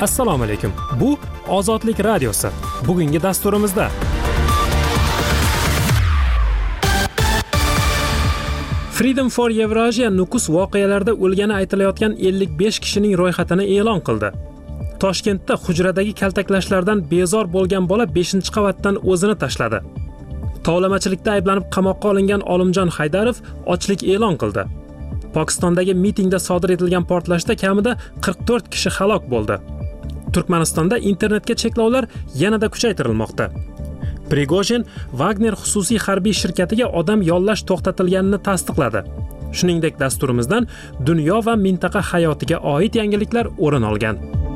Assalomu alaykum. Bu Ozodlik radiosi. Bugungi dasturimizda Freedom for Eurasia Nukus voqealarida o'lgani aytilayotgan 55 kishining ro'yxatini e'lon qildi. Toshkentda hujradagi kaltaklashlardan bezor bo'lgan bola 5-qavatdan o'zini tashladi. Tovlamachilikda ayblanib qamoqqa olingan Olimjon Haydarov ochlik e'lon qildi. Pokistondagi mitingda sodir etilgan portlashda kamida 44 kishi halok bo'ldi. Turkmanistonda internetga cheklovlar yanada kuchaytirilmoqda. Prigojin Wagner xususiy harbiy shirkatiga odam yollash to'xtatilganini tasdiqladi. Shuningdek, dasturimizdan dunyo va mintaqa hayotiga oid yangiliklar o'rin olgan.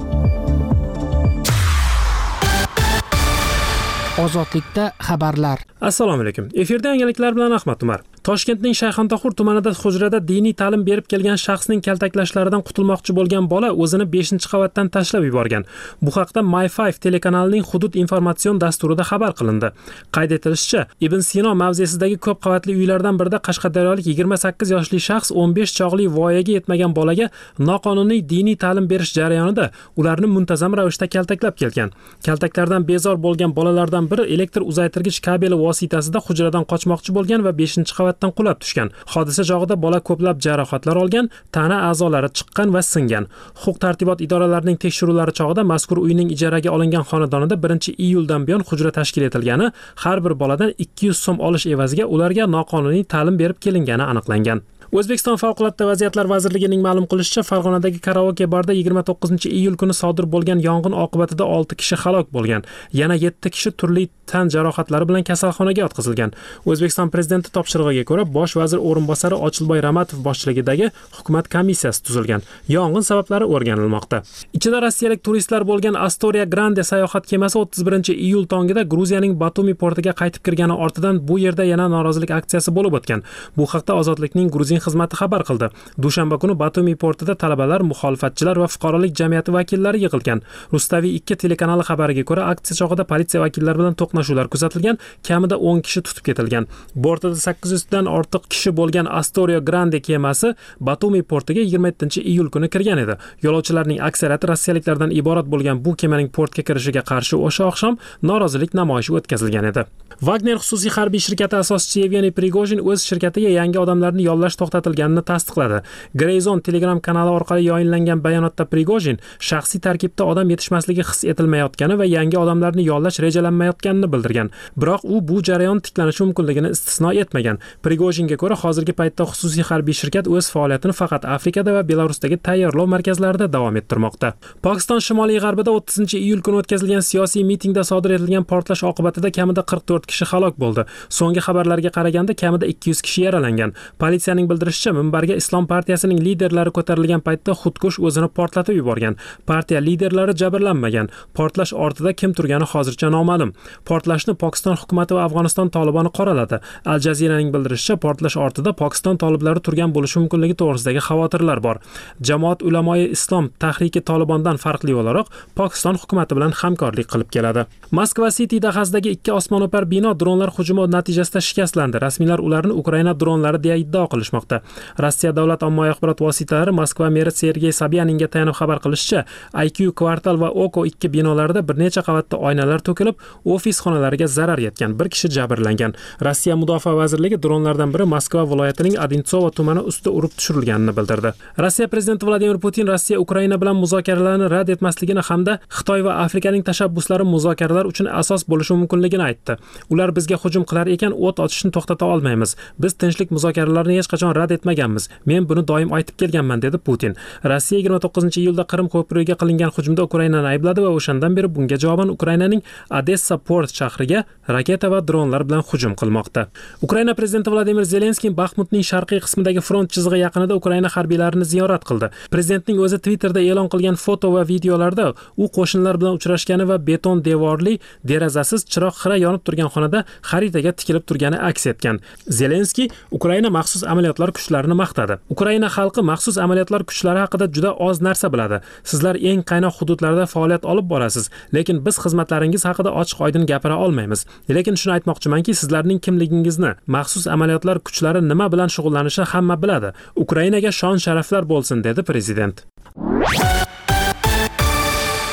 Ozodlikda xabarlar. Assalomu alaykum. Efirda yangiliklar bilan Ahmad Umar. Toshkentning Shayxontohur tumanida hujrada diniy ta'lim berib kelgan shaxsning kaltaklashlaridan qutulmoqchi bo'lgan bola o'zini 5-qavatdan tashlab yuborgan. Bu haqda My5 telekanalining hudud informatsion dasturida xabar qilindi. Qayd etilishicha, Ibn Sino mavzesidagi ko'p qavatli uylardan birida qashqadaryolik 28 yoshli shaxs 15 chog'li voyaga yetmagan bolaga noqonuniy diniy ta'lim berish jarayonida ularni muntazam ravishda kaltaklab kelgan. Kaltaklardan bezor bo'lgan bolalardan biri elektr uzaytirgich kabeli vositasida hujradan qochmoqchi bo'lgan va 5-qavatdan qulab tushgan. Hodisa chog'ida bola ko'plab jarohatlar olgan, tana a'zolari chiqqan va singan. Huquq-tartibot idoralarining tekshiruvlari chog'ida mazkur uyning ijaraga olingan xonadonida 1-iyuldan buyon hujra tashkil etilgani, har bir boladan 200 so'm olish evaziga ularga noqonuniy ta'lim berib kelingani aniqlangan. O'zbekiston Favqulodda vaziyatlar vazirligining ma'lum qilishicha, Farg'onadagi karaoke barda 29-iyul kuni sodir bo'lgan yong'in oqibatida 6 kishi halok bo'lgan. Yana 7 kishi turli tan jarohatlari bilan kasalxonaga yotqizilgan. O'zbekiston prezidenti topshirig'iga ko'ra, bosh vazir o'rinbosari Ochilboy Ramatov boshchiligidagi hukumat komissiyasi tuzilgan. Yong'in sabablari o'rganilmoqda. Ichida rossiyalik turistlar bo'lgan Astoria Grande sayohat kemasi 31-iyul tongida Gruziyaning Batumi portiga qaytib kirgani ortidan bu yerda yana norozilik aksiyasi bo'lib o'tgan. Bu haqda Ozodlikning Gruzin xizmati xabar qildi. Dushanba kuni Batumi portida talabalar, muxolifatchilar va fuqarolik jamiyati vakillari yig'ilgan. Rustaviy 2 telekanali xabariga ko'ra, aksiya chog'ida politsiya vakillari bilan to'qnashuvlar kuzatilgan, kamida 10 kishi tutib ketilgan. Bortida 800 dan ortiq kishi bo'lgan Astoria Grande kemasi Batumi portiga 27-iyul kuni kirgan edi. Yo'lovchilarning aksariyati rossiyaliklardan iborat bo'lgan bu kemaning portga kirishiga qarshi o'sha oqshom norozilik namoyishi o'tkazilgan edi. Wagner xususiy harbiy shirkati asoschisi Yevgeniy Prigojin o'z shirkatiga yangi odamlarni yollash to'xtatilganini tasdiqladi. Grayzone Telegram kanali orqali yoyinlangan bayonotda Prigojin shaxsiy tarkibda odam yetishmasligi his etilmayotgani va yangi odamlarni yollash rejalanmayotganini bildirgan. Biroq u bu jarayon tiklanishi mumkinligini istisno etmagan. Prigojinga ko'ra, hozirgi paytda xususiy harbiy shirkat o'z faoliyatini faqat Afrikada va Belarusdagi tayyorlov markazlarida davom ettirmoqda. Pokiston shimoliy g'arbida 30-iyul kuni o'tkazilgan siyosiy mitingda sodir etilgan portlash oqibatida kamida 44 kishi halok bo'ldi. So'nggi xabarlarga qaraganda kamida 200 kishi yaralangan. Politsiyaning bildirishicha, minbarga Islom partiyasining liderlari ko'tarilgan paytda xudkush o'zini portlatib yuborgan. Partiya liderlari jabrlanmagan. Portlash ortida kim turgani hozircha noma'lum. Portlashni Pokiston hukumatı va Afg'oniston Toliboni qoraladi. Al Jazeeraning bildirishicha, portlash ortida Pokiston toliblari turgan bo'lishi mumkinligi to'g'risidagi xavotirlar bor. Jamoat ulamoi Islom tahriki Tolibondan farqli o'laroq Pokiston hukumati bilan hamkorlik qilib keladi. Moskva City'da g'azdagi 2 osmono'par bino dronlar hujumi natijasida shikastlandi. Rasmiylar ularni Ukraina dronlari deya iddao qilishmoqda. Rossiya davlat ommaviy axborot vositalari Moskva meri Sergey Sobyaninga tayanib xabar qilishicha, IQ kvartal va Oko 2 binolarida bir necha qavatda oynalar to'kilib, ofis xonalariga zarar yetgan, bir kishi jabrlangan. Rossiya mudofaa vazirligi dronlardan biri Moskva viloyatining Odintsovo tumani ustida urib tushirilganini bildirdi. Rossiya prezidenti Vladimir Putin Rossiya Ukraina bilan muzokaralarni rad etmasligini hamda Xitoy va Afrikaning tashabbuslari muzokaralar uchun asos bo'lishi mumkinligini aytdi. Ular bizga hujum qilar ekan, o't ochishni to'xtata olmaymiz. Biz tinchlik muzokaralarini hech qachon rad etmaganmiz. Men buni doim aytib kelganman, dedi Putin. Rossiya 29-iyulda Qrim ko'prigiga qilingan hujumda Ukrainani aybladi va o'shandan beri bunga javoban Ukrainaning Odessa port shahriga raketa va dronlar bilan hujum qilmoqda. Ukraina prezidenti Vladimir Zelenskiy Baxmutning sharqiy qismidagi front chizig'i yaqinida Ukraina harbiylarini ziyorat qildi. Prezidentning o'zi Twitterda e'lon qilgan foto va videolarda u qo'shinlar bilan uchrashgani va beton devorli, derazasiz, chiroq xira yonib turgan xonada xaritaga tikilib turgani aks etgan. Zelenskiy Ukraina maxsus amaliyotlar kuchlarini maqtadi. Ukraina xalqi maxsus amaliyotlar kuchlari haqida juda oz narsa biladi. Sizlar eng qaynoq hududlarda faoliyat olib borasiz, lekin biz xizmatlaringiz haqida ochiq-oydin gapira olmaymiz. Lekin shuni aytmoqchimanki, sizlarning kimligingizni, maxsus amaliyotlar kuchlari nima bilan shug'ullanishi hamma biladi. Ukrainaga shon-sharaflar bo'lsin, dedi prezident.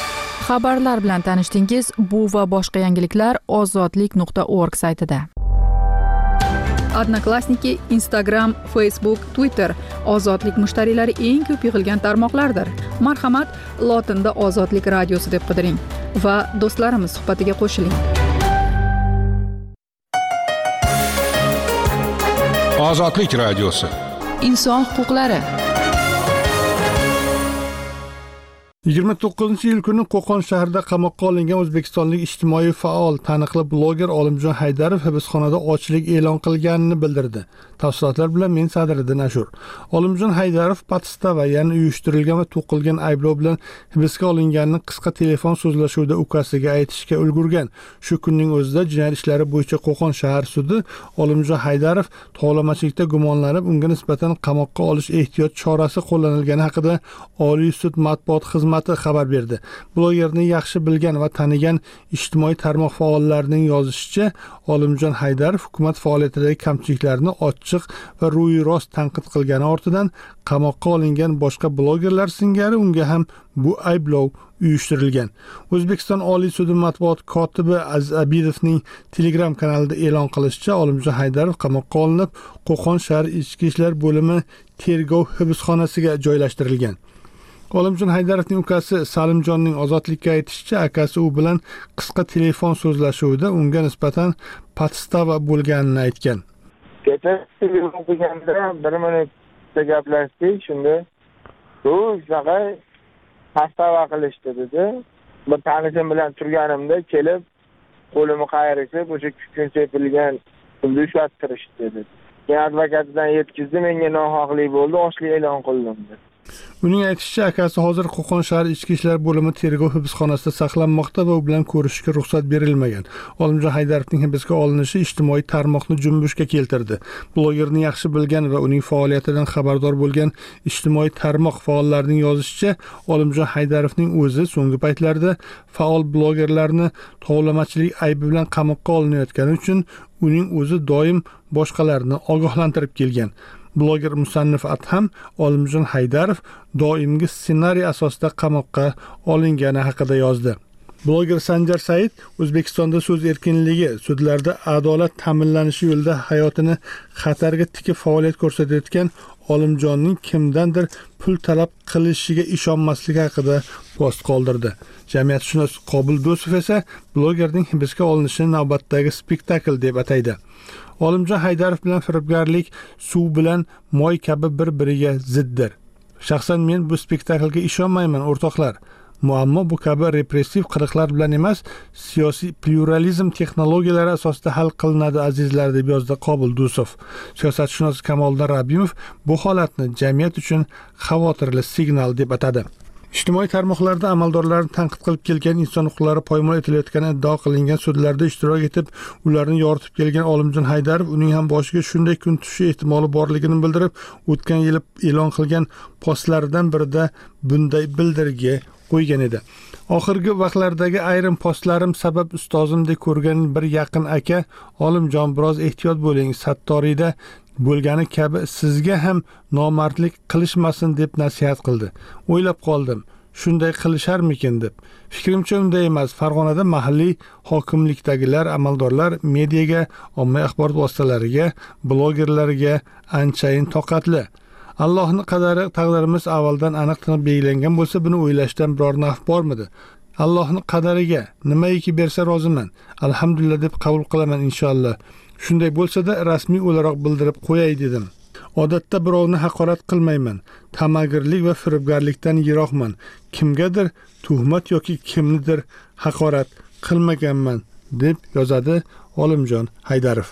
Xabarlar bilan tanishdingiz. Bu va boshqa yangiliklar ozodlik.org saytida. Odnoklassniki, Instagram, Facebook, Twitter ozodlik mushtariylari eng ko'p yig'ilgan tarmoqlardir. Marhamat, lotinda Ozodlik radiosi deb qidiring va do'stlarimiz suhbatiga qo'shiling. Ozodlik radiosi. Inson huquqlari. 29-yil kuni Qo'qon shahrida qamoqqa olingan o'zbekistonlik ijtimoiy faol, taniqli bloger Olimjon Haydarov hibsxonada ochlik e'lon qilganini bildirdi. Tafsilotlar bilan men Sadriddin Ashur. Olimjon Haydarov podstava, ya'ni uyushtirilgan va to'qilgan ayblov bilan hibsga olinganini qisqa telefon so'zlashuvida ukasiga aytishga ulgurgan. Shu kunning o'zida jinoyat ishlari bo'yicha Qo'qon shahar sudi Olimjon Haydarov tovlamachilikda gumonlanib, unga nisbatan qamoqqa olish ehtiyot chorasi qo'llanilgani haqida Oliy sud matbuot xizmati xabar berdi. Blogerni yaxshi bilgan va tanigan ijtimoiy tarmoq faollarining yozishicha, Olimjon Haydarov hukumat faoliyatidagi kamchiliklarni ochiq va ro'y-rost tanqid qilgani ortidan qamoqqa olingan boshqa blogerlar singari unga ham bu ayblov uyushtirilgan. O'zbekiston Oliy sudi matbuot kotibi Aziz Abidovning Telegram kanalida e'lon qilishicha, Olimjon Haydarov qamoqqa olinib, Qo'qon shahar ichki ishlar bo'limi tergov hibsxonasiga joylashtirilgan. Olimjon Haydarovning ukasi Salimjonning Ozodlikka aytishicha, akasi u bilan qisqa telefon so'zlashuvida unga nisbatan podstava bo'lganini aytgan. Kecha o'qiganda 1 minutda gaplashdik, shunda u shunaqa podstava qilishdi dedi. Bir tanishim bilan turganimda kelib, qo'limni qayirib, o'sha kun sepilgan pulni ushlattirishdi dedi. Keyin advokatidan yetkazdi, menga nohaqlik bo'ldi, ochlik e'lon qildim dedi. Uning aytishicha, akasi hozir Qo'qon shahar ichki ishlar bo'limi tergov hibsxonasida saqlanmoqda va u bilan ko'rishishga ruxsat berilmagan. Olimjon Haydarovning hibsga olinishi ijtimoiy tarmoqni junbushga keltirdi. Blogerni yaxshi bilgan va uning faoliyatidan xabardor bo'lgan ijtimoiy tarmoq faollarining yozishicha, Olimjon Haydarovning o'zi so'nggi paytlarda faol blogerlarni tovlamachilik aybi bilan qamoqqa olinayotgani uchun uning o'zi doim boshqalarni ogohlantirib kelgan. Bloger musannif Adham Olimjon Haydarov doimgi ssenariy asosida qamoqqa olingani haqida yozdi. Bloger Sanjar Said O'zbekistonda so'z erkinligi, sudlarda adolat ta'minlanishi yo'lida hayotini xatarga tikib faoliyat ko'rsatayotgan Olimjonning kimdandir pul talab qilishiga ishonmasligi haqida post qoldirdi. Jamiyatshunos Qobil Do'sov esa blogerning hibsga olinishini navbatdagi spektakl deb ataydi. Olimjon Haydarov bilan firibgarlik suv bilan moy kabi bir-biriga ziddir. Shaxsan men bu spektaklga ishonmayman, o'rtoqlar. Muammo bu kabi repressiv qiliqlar bilan emas, siyosiy pluralizm texnologiyalari asosida hal qilinadi, azizlar, deb yozdi Qobil Do'sov. Siyosatshunos Kamoliddin Rabbimov bu holatni jamiyat uchun xavotirli signal deb atadi. Ijtimoiy tarmoqlarda amaldorlarni tanqid qilib kelgan, inson huquqlari poymol etilayotgani iddio qilingan sudlarda ishtirok etib, ularni yoritib kelgan Olimjon Haydarov uning ham boshiga shunday kun tushishi ehtimoli borligini bildirib, o'tgan yil e'lon qilgan postlaridan birida bunday bildirgi qo'ygan edi. Oxirgi vaqtlardagi ayrim postlarim sabab ustozimdek ko'rgan bir yaqin aka, Olimjon biroz ehtiyot bo'ling, Sattoriyda bo'lgani kabi sizga ham nomardlik qilishmasin deb nasihat qildi. O'ylab qoldim, shunday qilisharmikin deb. Fikrimcha unday emas. Farg'onada mahalliy hokimlikdagilar, amaldorlar mediaga, ommaviy axborot vositalariga, blogerlarga anchayin toqatli. Allohning qadari, taqdirimiz avvaldan aniq belgilangan bo'lsa, buni o'ylashdan biror naf bormidi? Allohning qadariga nimaiki bersa roziman. Alhamdulillah deb qabul qilaman inshaalloh. Shunday bo'lsa-da rasmiy o'laroq bildirib qo'yay dedim. Odatda birovni haqorat qilmayman. Tamagirlik va firibgarlikdan yiroqman. Kimgadir tuhmat yoki kimnidir haqorat qilmaganman deb yozadi Olimjon Haydarov.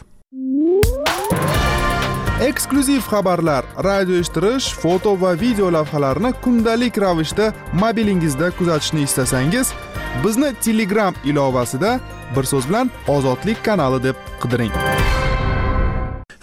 Eksklyuziv xabarlar, radio eshittirish, foto va video lavhalarni kundalik ravishda mobilingizda kuzatishni istasangiz, bizni Telegram ilovasida bir so'z bilan Ozodlik kanali deb qidiring.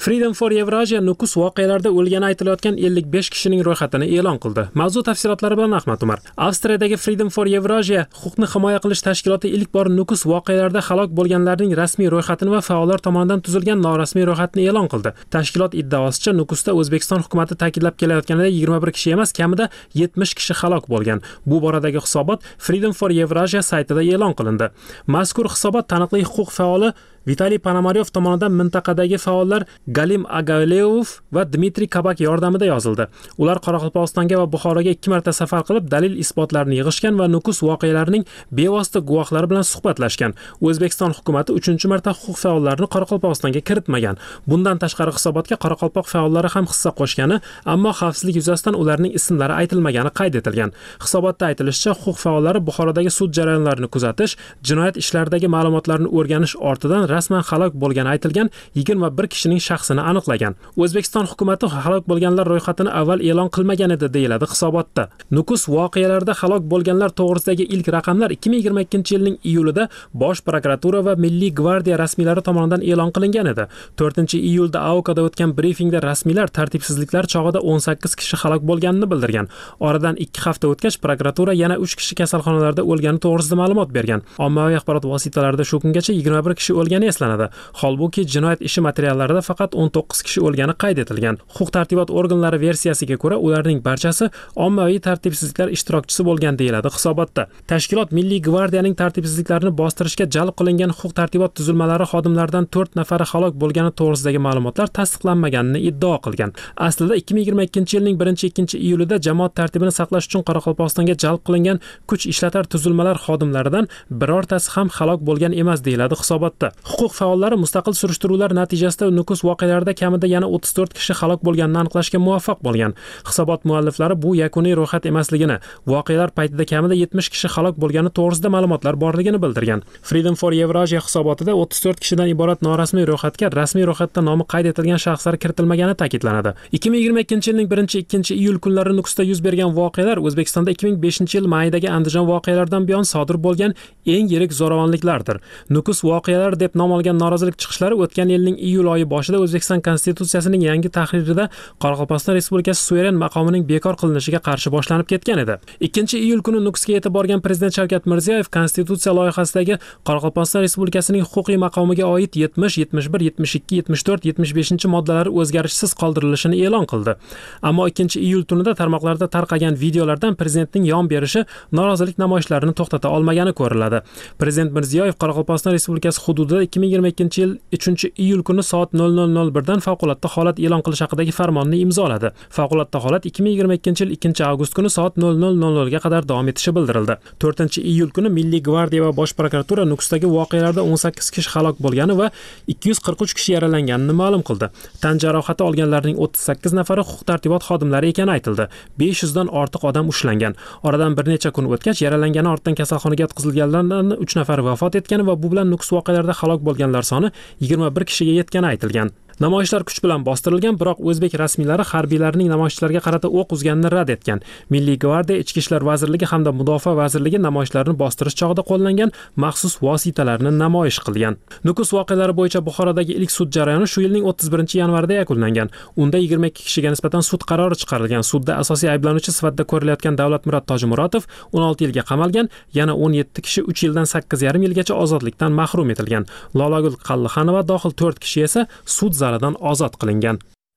Freedom for Eurasia Nukus voqealarida o'lgani aytilayotgan 55 kishining ro'yxatini e'lon qildi. Mavzu tafsilotlari bilan Ahmad Umar. Avstriyadagi Freedom for Eurasia huquqni himoya qilish tashkiloti ilk bor Nukus voqealarida halok bo'lganlarning rasmiy ro'yxatini va faollar tomonidan tuzilgan norasmiy ro'yxatni e'lon qildi. Tashkilot iddaosicha Nukusda O'zbekiston hukumatı ta'kidlab kelayotganida 21 kishi emas, kamida 70 kishi halok bo'lgan. Bu boradagi hisobot Freedom for Eurasia saytida e'lon qilindi. Mazkur hisobot taniqli huquq faoli Vitaliy Ponomaryov tomonidan mintaqadagi faollar Galim Agaleyev va Dmitriy Kabak yordamida yozildi. Ular Qoraqalpog'istonga va Buxoroga 2 marta safar qilib, dalil isbotlarni yig'ishgan va Nukus voqealarining bevosita guvohlari bilan suhbatlashgan. O'zbekiston hukumatı 3-marta huquq faollarini Qoraqalpog'istonga kiritmagan. Bundan tashqari hisobotga Qoraqalpoq faollari ham hissa qo'shgani, ammo xavfsizlik yuzasidan ularning ismlari aytilmagani qayd etilgan. Hisobotda aytilishicha, huquq faollari Buxorodagi sud jarayonlarini kuzatish, jinoyat ishlaridagi ma'lumotlarni o'rganish ortidan rasman halok bo'lgani aytilgan 21 kishining shaxsini aniqlagan. O'zbekiston hukumatı halok bo'lganlar ro'yxatini avval e'lon qilmagan edi, deyiladi hisobotda. Nukus voqealarida halok bo'lganlar to'g'risidagi ilk raqamlar 2022-yilning iyulida Bosh prokuratura va Milliy gvardiya rasmiylari tomonidan e'lon qilingan edi. 4-iyulda AOKda o'tgan brifingda rasmiylar tartibsizliklar chog'ida 18 kishi halok bo'lganini bildirgan. Oradan 2 hafta o'tgach prokuratura yana 3 kishi kasalxonalarda o'lgani to'g'risida ma'lumot bergan. Ommaviy axborot vositalarida shu kungacha 21 kishi o'lgani eslanadi. Holbuki jinoyat ishi materiallarida faqat 19 kishi o'lgani qayd etilgan. Huquq-tartibot organlari versiyasiga ko'ra, ularning barchasi ommaviy tartibsizliklar ishtirokchisi bo'lgan, deyiladi hisobotda. Tashkilot Milliy gvardiyaning tartibsizliklarni bostirishga jalb qilingan huquq-tartibot tuzilmalari xodimlaridan 4 nafari halok bo'lgani to'g'risidagi ma'lumotlar tasdiqlanmaganini iddao qilgan. Aslida 2022-yilning 1-2-iyulida jamoat tartibini saqlash uchun Qoraqalpog'istonga jalb qilingan kuch ishlatar tuzilmalar xodimlaridan birortasi ham halok bo'lgan emas, deyiladi hisobotda. Huquq faollari mustaqil surishtiruvlar natijasida Nukus voqealarida kamida yana 34 kishi halok bo'lganini aniqlashga muvaffaq bo'lgan. Hisobot mualliflari bu yakuniy ro'yxat emasligini, voqealar paytida kamida 70 kishi halok bo'lgani to'g'risida ma'lumotlar borligini bildirgan. Freedom for Eurasia hisobotida 34 kishidan iborat norasmiy ro'yxatga rasmiy ro'yxatda nomi qayd etilgan shaxslar kiritilmagani ta'kidlanadi. 2022-yilning 1-2-iyul kunlari Nukusda yuz bergan voqealar O'zbekistonda 2005-yil maydagi Andijon voqealaridan buyon sodir bo'lgan eng yirik zo'ravonliklardir. Nukus voqealari deb nom olgan norozilik chiqishlari o'tgan yilning iyul oyi boshida O'zbekiston Konstitutsiyasining yangi tahririda Qoraqalpog'iston Respublikasi suveren maqomining bekor qilinishiga qarshi boshlanib ketgan edi. 2-iyul kuni Nukusga yetib borgan Prezident Shavkat Mirziyoyev Konstitutsiya loyihasidagi Qoraqalpog'iston Respublikasining huquqiy maqomiga oid 70, 71, 72, 74, 75-moddalari o'zgarishsiz qoldirilishini e'lon qildi. Ammo 2-iyul tunida tarmoqlarda tarqagan videolardan prezidentning yon berishi norozilik namoyishlarini to'xtata olmagani ko'riladi. Prezident Mirziyoyev Qoraqalpog'iston Respublikasi hududida 2022-yil 3-iyul kuni soat 00:01 dan favqulodda holat e'lon qilish haqidagi farmonni imzoladi. Favqulodda holat 2022-yil 2-avgust kuni soat 00:00 ga qadar davom etishi bildirildi. 4-iyul kuni Milliy gvardiya va Bosh prokuratura Nukusdagi voqealarda 18 kishi halok bo'lgani va 243 kishi yaralanganini ma'lum qildi. Tan jarohati olganlarning 38 nafari huquq-tartibot xodimlari ekani aytildi. 500 dan ortiq odam ushlangan. Oradan bir necha kun o'tgach, yaralangani ortdan kasalxonaga yotqizilganlardan 3 nafari vafot etgan va bu bilan Nukus voqealarida halok bo'lganlar soni 21 kishiga yetgani aytilgan. Namoyishlar kuch bilan bostirilgan, biroq o'zbek rasmiylari harbiylarning namoyishchilarga qarata o'q uzganini rad etgan. Milliy gvardiya, Ichki ishlar vazirligi hamda Mudofaa vazirligi namoyishlarni bostirish chog'ida qo'llangan maxsus vositalarni namoyish qilgan. Nukus voqealari bo'yicha Buxorodagi ilk sud jarayoni shu yilning 31-yanvarida yakunlangan. Unda 22 kishiga nisbatan sud qarori chiqarilgan. Sudda asosiy ayblanuvchi sifatida ko'rilayotgan Davlatmurod Tojmuratov 16 yilga qamalgan, yana 17 kishi 3 yildan 8,5 yilgacha ozodlikdan mahrum etilgan. Lolagul Qallixonova dohil 4 kishi esa sud zalidan ozod qilingan.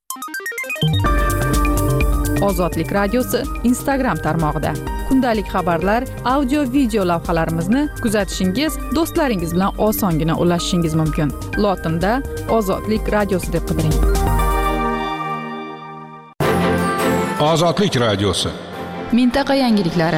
Ozodlik radiosi Instagram tarmog'ida kundalik xabarlar, audio, video lavhalarimizni kuzatishingiz, do'stlaringiz bilan osongina ulashishingiz mumkin. Lotinda Ozodlik radiosi deb qidiring. Ozodlik radiosi. Mintaqa yangiliklari.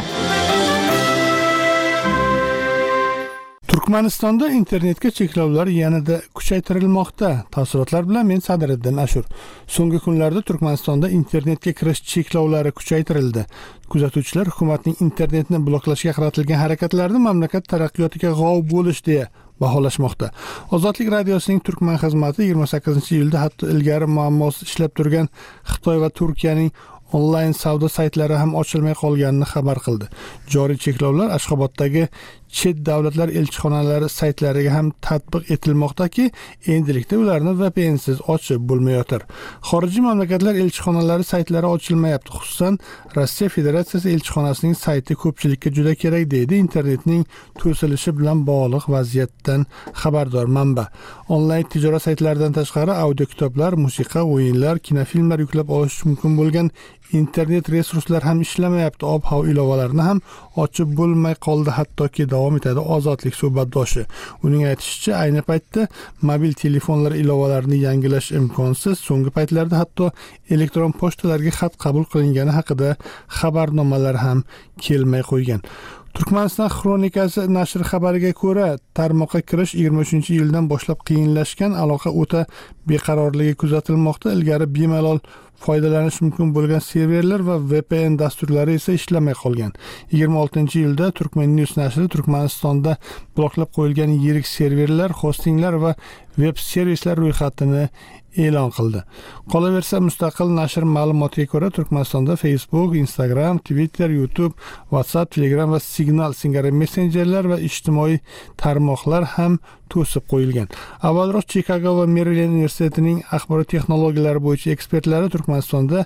Turkmanistonda internetga cheklovlar yanada kuchaytirilmoqda. Tafsilotlar bilan men Sadriddin Ashur. So'nggi kunlarda Turkmanistonda internetga kirish cheklovlari kuchaytirildi. Kuzatuvchilar hukumatning internetni bloklashga qaratilgan harakatlarni mamlakat taraqqiyotiga g'ov bo'lish deya baholashmoqda. Ozodlik radiosining Turkman xizmati 28-iyulda hatto ilgari muammosi ishlab turgan Xitoy va Turkiyaning onlayn savdo saytlari ham ochilmay qolganini xabar qildi. Joriy cheklovlar Ashxoboddagi chet davlatlar elchixonalari saytlariga ham tatbiq etilmoqdaki, endilikda ularni VPN siz ochib bo'lmayotir. Xorijiy mamlakatlar elchixonalari saytlari ochilmayapti. Xususan, Rossiya Federatsiyasi elchixonasining sayti ko'pchilikka juda kerak deydi internetning to'silishi bilan bog'liq vaziyatdan xabardor manba. Onlayn tijorat saytlaridan tashqari audio kitoblar, musiqa, o'yinlar, kinofilmlar yuklab olish mumkin bo'lgan internet resurslar ham ishlamayapti. Ob-havo ilovalarini ham ochib bo'lmay qoldi, hattoki davom etadi Ozodlik suhbatdoshi. Uning aytishicha, ayni paytda mobil telefonlar ilovalarini yangilash imkonsiz. So'nggi paytlarda hatto elektron pochtalarga xat qabul qilingani haqida xabarnomalar ham kelmay qo'ygan. Turkmaniston Xronikasi nashri xabariga ko'ra, tarmoqqa kirish 23-yildan boshlab qiyinlashgan, aloqa o'ta beqarorligi kuzatilmoqda. Ilgari bemalol foydalanish mumkin bo'lgan serverlar va VPN dasturlari esa ishlamay qolgan. 26-yilda Turkmen News nashri Turkmanistonda bloklab qo'yilgan yirik serverlar, hostinglar va veb servislar ro'yxatini e'lon qildi. Qolaversa, mustaqil nashr ma'lumotiga ko'ra, Turkmanistonda Facebook, Instagram, Twitter, YouTube, WhatsApp, Telegram va Signal singari messenjerlar va ijtimoiy tarmoqlar ham to'sib qo'yilgan. Avvalroq Chicago va Maryland universitetining axborot texnologiyalari bo'yicha ekspertlari Turkmanistonda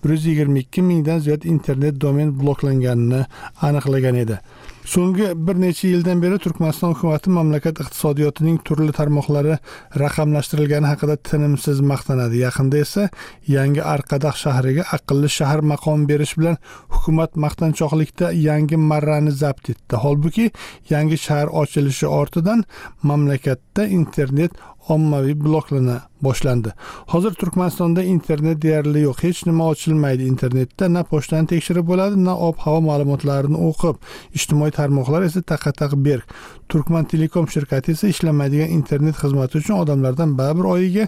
122 mingdan ziyod internet domen bloklanganini aniqlagan edi. So'nggi bir necha yildan beri Turkmaniston hukumati mamlakat iqtisodiyotining turli tarmoqlari raqamlashtirilgani haqida tinimsiz maqtanadi. Yaqinda esa yangi Arqadax shahriga aqlli shahar maqomi berish bilan hukumat maqtanchoqlikda yangi marrani zabt etdi. Holbuki yangi shahar ochilishi ortidan mamlakatda internet ommaviy bloklana boshlandi. Hozir Turkmanistonda internet deyarli yo'q. Hech nima ochilmaydi internetda. Na pochtani tekshirib bo'ladi, na ob-havo ma'lumotlarini o'qib. Ijtimoiy tarmoqlar esa taqataq berk. Turkman Telekom shirkati esa ishlamaydigan internet xizmati uchun odamlardan baribir oyiga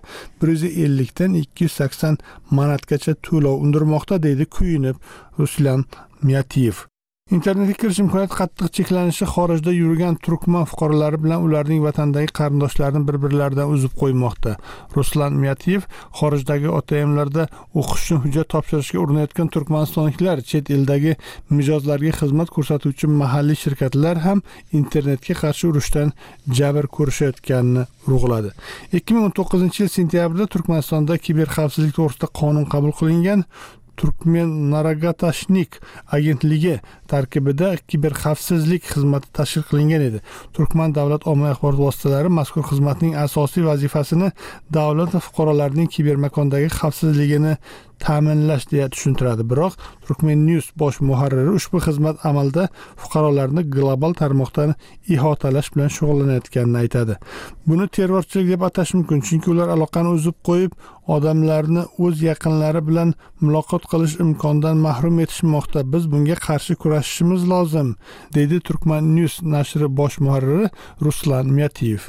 150 dan 280 manatgacha to'lov undirmoqda, deydi kuyinib Ruslan Miyatiyev. Internetga kirish imkoniyati qattiq cheklanishi xorijda yurgan turkman fuqarolari bilan ularning vatandagi qarindoshlarini bir-birlaridan uzib qo'ymoqda. Ruslan Miyatiyev xorijdagi OTMlarda o'qish uchun hujjat topshirishga urinayotgan turkmanistonliklar, chet eldagi mijozlarga xizmat ko'rsatuvchi mahalliy shirkatlar ham internetga qarshi urushdan jabr ko'rishayotganini urg'uladi. 2019-yil sentyabrda Turkmanistonda kiberxavfsizlik to'g'risida qonun qabul qilingan. Turkmen Naragatashnik agentligi tarkibida kiberxavfsizlik xizmati tashkil qilingan edi. Turkman davlat ommaviy axborot vositalari mazkur xizmatning asosiy vazifasini davlat va fuqarolarning kibermakondagi xavfsizligini ta'minlash deya tushuntiradi. Biroq Turkmen News bosh muharriri ushbu xizmat amalda fuqarolarni global tarmoqdan ihotalash bilan shug'ullanayotganini aytadi. Buni terrorchilik deb atash mumkin, chunki ular aloqani uzib qo'yib, odamlarni o'z yaqinlari bilan muloqot qilish imkonidan mahrum etishmoqda. Biz bunga qarshi kurashishimiz lozim, deydi Turkmen News nashri bosh muharriri Ruslan Miyatiyev.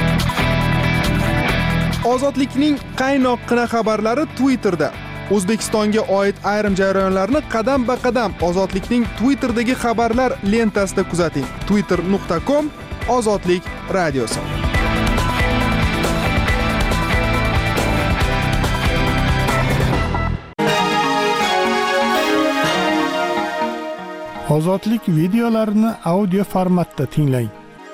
Ozodlikning qaynoqqina xabarlari Twitterda. O'zbekistonga oid ayrim jarayonlarni qadam-ba-qadam Ozodlikning Twitterdagi xabarlar lentasida kuzating. twitter.com Ozodlik radiosi. Ozodlik videolarini audio formatda tinglang.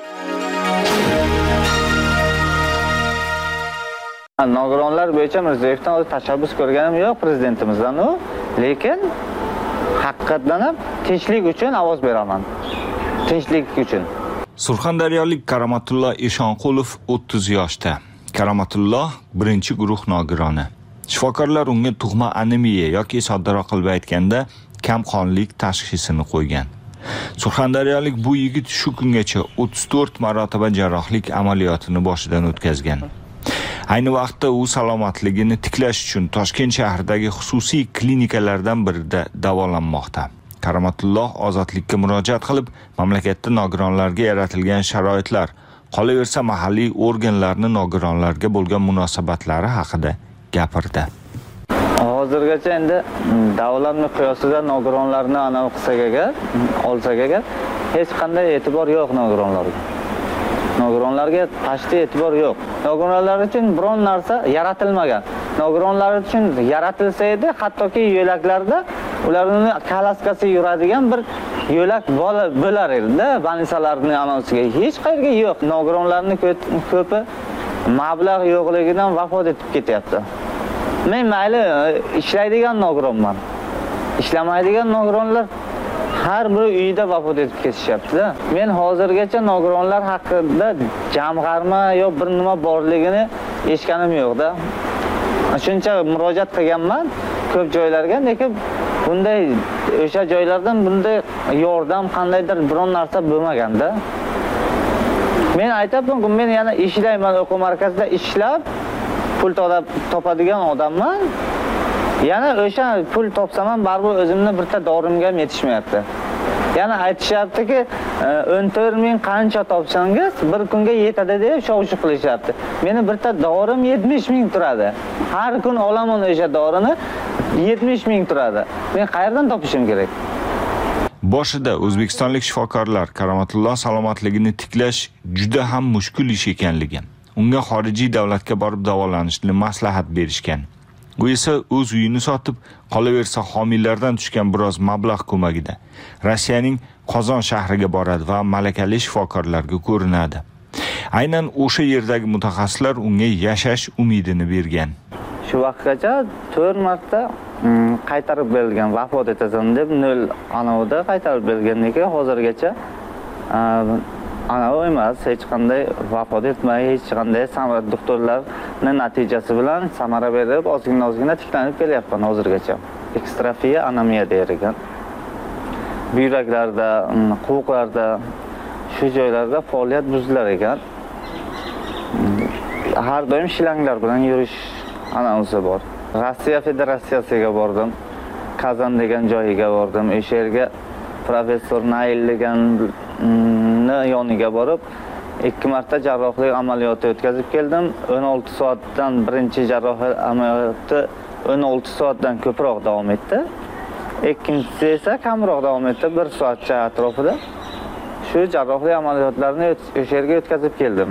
Nogironlar bo'yicha Mirziyoyevdan o'zi tashabbus ko'rganim yo'q prezidentimizdan, lekin haqiqatan ham tinchlik uchun ovoz beraman. Tinchlik uchun. Surxondaryolik Karomatullo Eshonqulov 30 yoshda. Karomatullo birinchi guruh nogironi. Shifokorlar unga tug'ma anemiya yoki soddaroq qilib aytganda kamqonlik tashxisini qo'ygan. Surxondaryolik bu yigit shu kungacha 34 marotaba jarrohlik amaliyotini boshidan o'tkazgan. Ayni vaqtda u salomatligini tiklash uchun Toshkent shahridagi xususiy klinikalardan birida davolanmoqda. Karomatulloh Ozodlikka murojaat qilib, mamlakatda nogironlarga yaratilgan sharoitlar, qolaversa mahalliy organlarning nogironlarga bo'lgan munosabatlari haqida gapirdi. Hozirgacha endi davlat miqyosida nogironlarni anavi qilsak agar, olsak agar, hech qanday e'tibor yo'q nogironlarga. Nogironlarga tashqi e'tibor yo'q. Nogironlar uchun biron narsa yaratilmagan. Nogironlar uchun yaratilsa edi, hattoki yo'laklarda ularning kalaskasi yuradigan bir yo'lak bo'lar edi-da, больницalarning anonsiga hech qayerga yo'q. Nogironlarning ko'pi mablag' yo'qligidan vafot etib ketyapti. Men mayli ishlaydigan nogironman. Ishlamaydigan nogironlar har bir uyda vafot etib ketishyapti-da. Men hozirgacha nogironlar haqida jamg'arma yo bir nima borligini eshitganim yo'q-da. Shuncha murojaat qilganman ko'p joylarga, lekin bunday o'sha joylardan bunday yordam qandaydir biron narsa bo'lmagan-da. Men aytayapman-ku, men yana ishlayman, o'quv markazida ishlab pul topadigan odamman. Yana o'sha pul topsam ham baribir o'zimni bitta dorimga ham yetishmayapti. Yana aytishyaptiki, 14 ming qancha topsangiz bir kunga yetadi deb shov-shuv qilishyapti. Meni bitta dorim 70 ming turadi. Har kun olaman o'sha dorini, 70 ming turadi. Men qayerdan topishim kerak? Boshida o'zbekistonlik shifokorlar Karomatulloh salomatligini tiklash juda ham mushkul ish ekanligi, unga xorijiy davlatga borib davolanishni maslahat berishgan. U esa o'z uyini sotib, qolaversa homiylardan tushgan biroz mablag' ko'magida Rossiyaning Qozon shahriga boradi va malakali shifokorlarga ko'rinadi. Aynan o'sha yerdagi mutaxassislar unga yashash umidini bergan. Shu vaqtgacha 4 marta qaytarib berilgan, vafot etasan deb 0 anovda qaytarib berilganligi hozirgacha anavi emas, hech qanday vafot etmay, hech qanday doktorlarning natijasi bilan samara berib, ozgina tiklanib kelyapman hozirgacha. Ekstrofiya anemiya deyilgan. Buyraklarda, qo'qlarda, shu joylarda faoliyat buzilar ekan. Har doim shilanglar bilan yurish anonsi bor. Rossiya Federatsiyasiga bordim. Kazan degan joyiga bordim. O'sha yerga professor Nail degan yoniga borib 2 marta jarrohlik amaliyoti o'tkazib keldim. 16 soatdan birinchi jarrohlik amaliyoti 16 soatdan ko'proq davom etdi. Ikkinchisi esa kamroq davom etdi, 1 soatcha atrofida. Shu jarrohlik amaliyotlarini o'sha yerga o'tkazib keldim.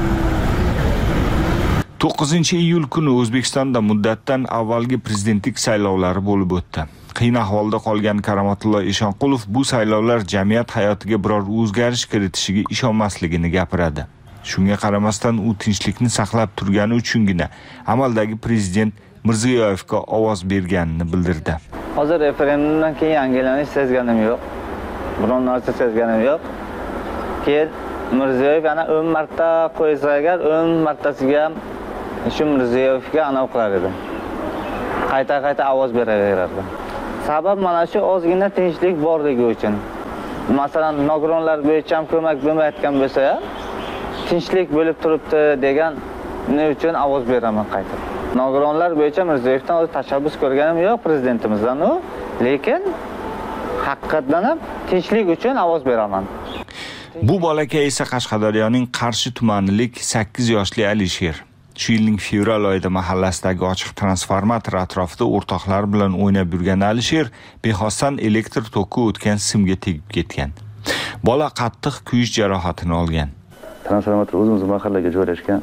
9-iyul kuni O'zbekistonda muddatdan avvalgi prezidentlik saylovlari bo'lib o'tdi. Qiyin ahvolda qolgan Karomatulloh Eshonqulov bu saylovlar jamiyat hayotiga biror o'zgarish kiritishiga ishonmasligini gapiradi. Shunga qaramasdan u tinchlikni saqlab turgani uchungina amaldagi prezident Mirziyoyevga ovoz berganini bildirdi. Hozir referendumdan keyin yangilanish sezganim yo'q. Biron narsa sezganim yo'q. Keyin Mirziyoyev yana 10 marta qo'ysa agar 10 martasiga ham shu Mirziyoyevga anav qilar edi. Qayta ovoz beraverardi. Sabab mana shu ozgina tinchlik borligi uchun. Masalan, nogironlar bo'yicha ham ko'mak bo'lmayotgan bo'lsa, tinchlik bo'lib turibdi degan uchun ovoz beraman qayta. Nogironlar bo'yicha Mirziyoyevdan o'z tashabbus ko'rganim yo'q prezidentimizdan u, lekin haqiqatan ham tinchlik uchun ovoz beraman. Bu bolakay esa Qashqadaryoning Qarshi tumanilik 8 yoshli Alisher. Shu yilning fevral oyida mahallasidagi ochiq transformator atrofida o'rtoqlari bilan o'ynab yurgan Alisher bexosdan elektr toki o'tgan simga tegib ketgan. Bola qattiq kuyish jarohatini olgan. Transformator o'zimizning mahallaga joylashgan.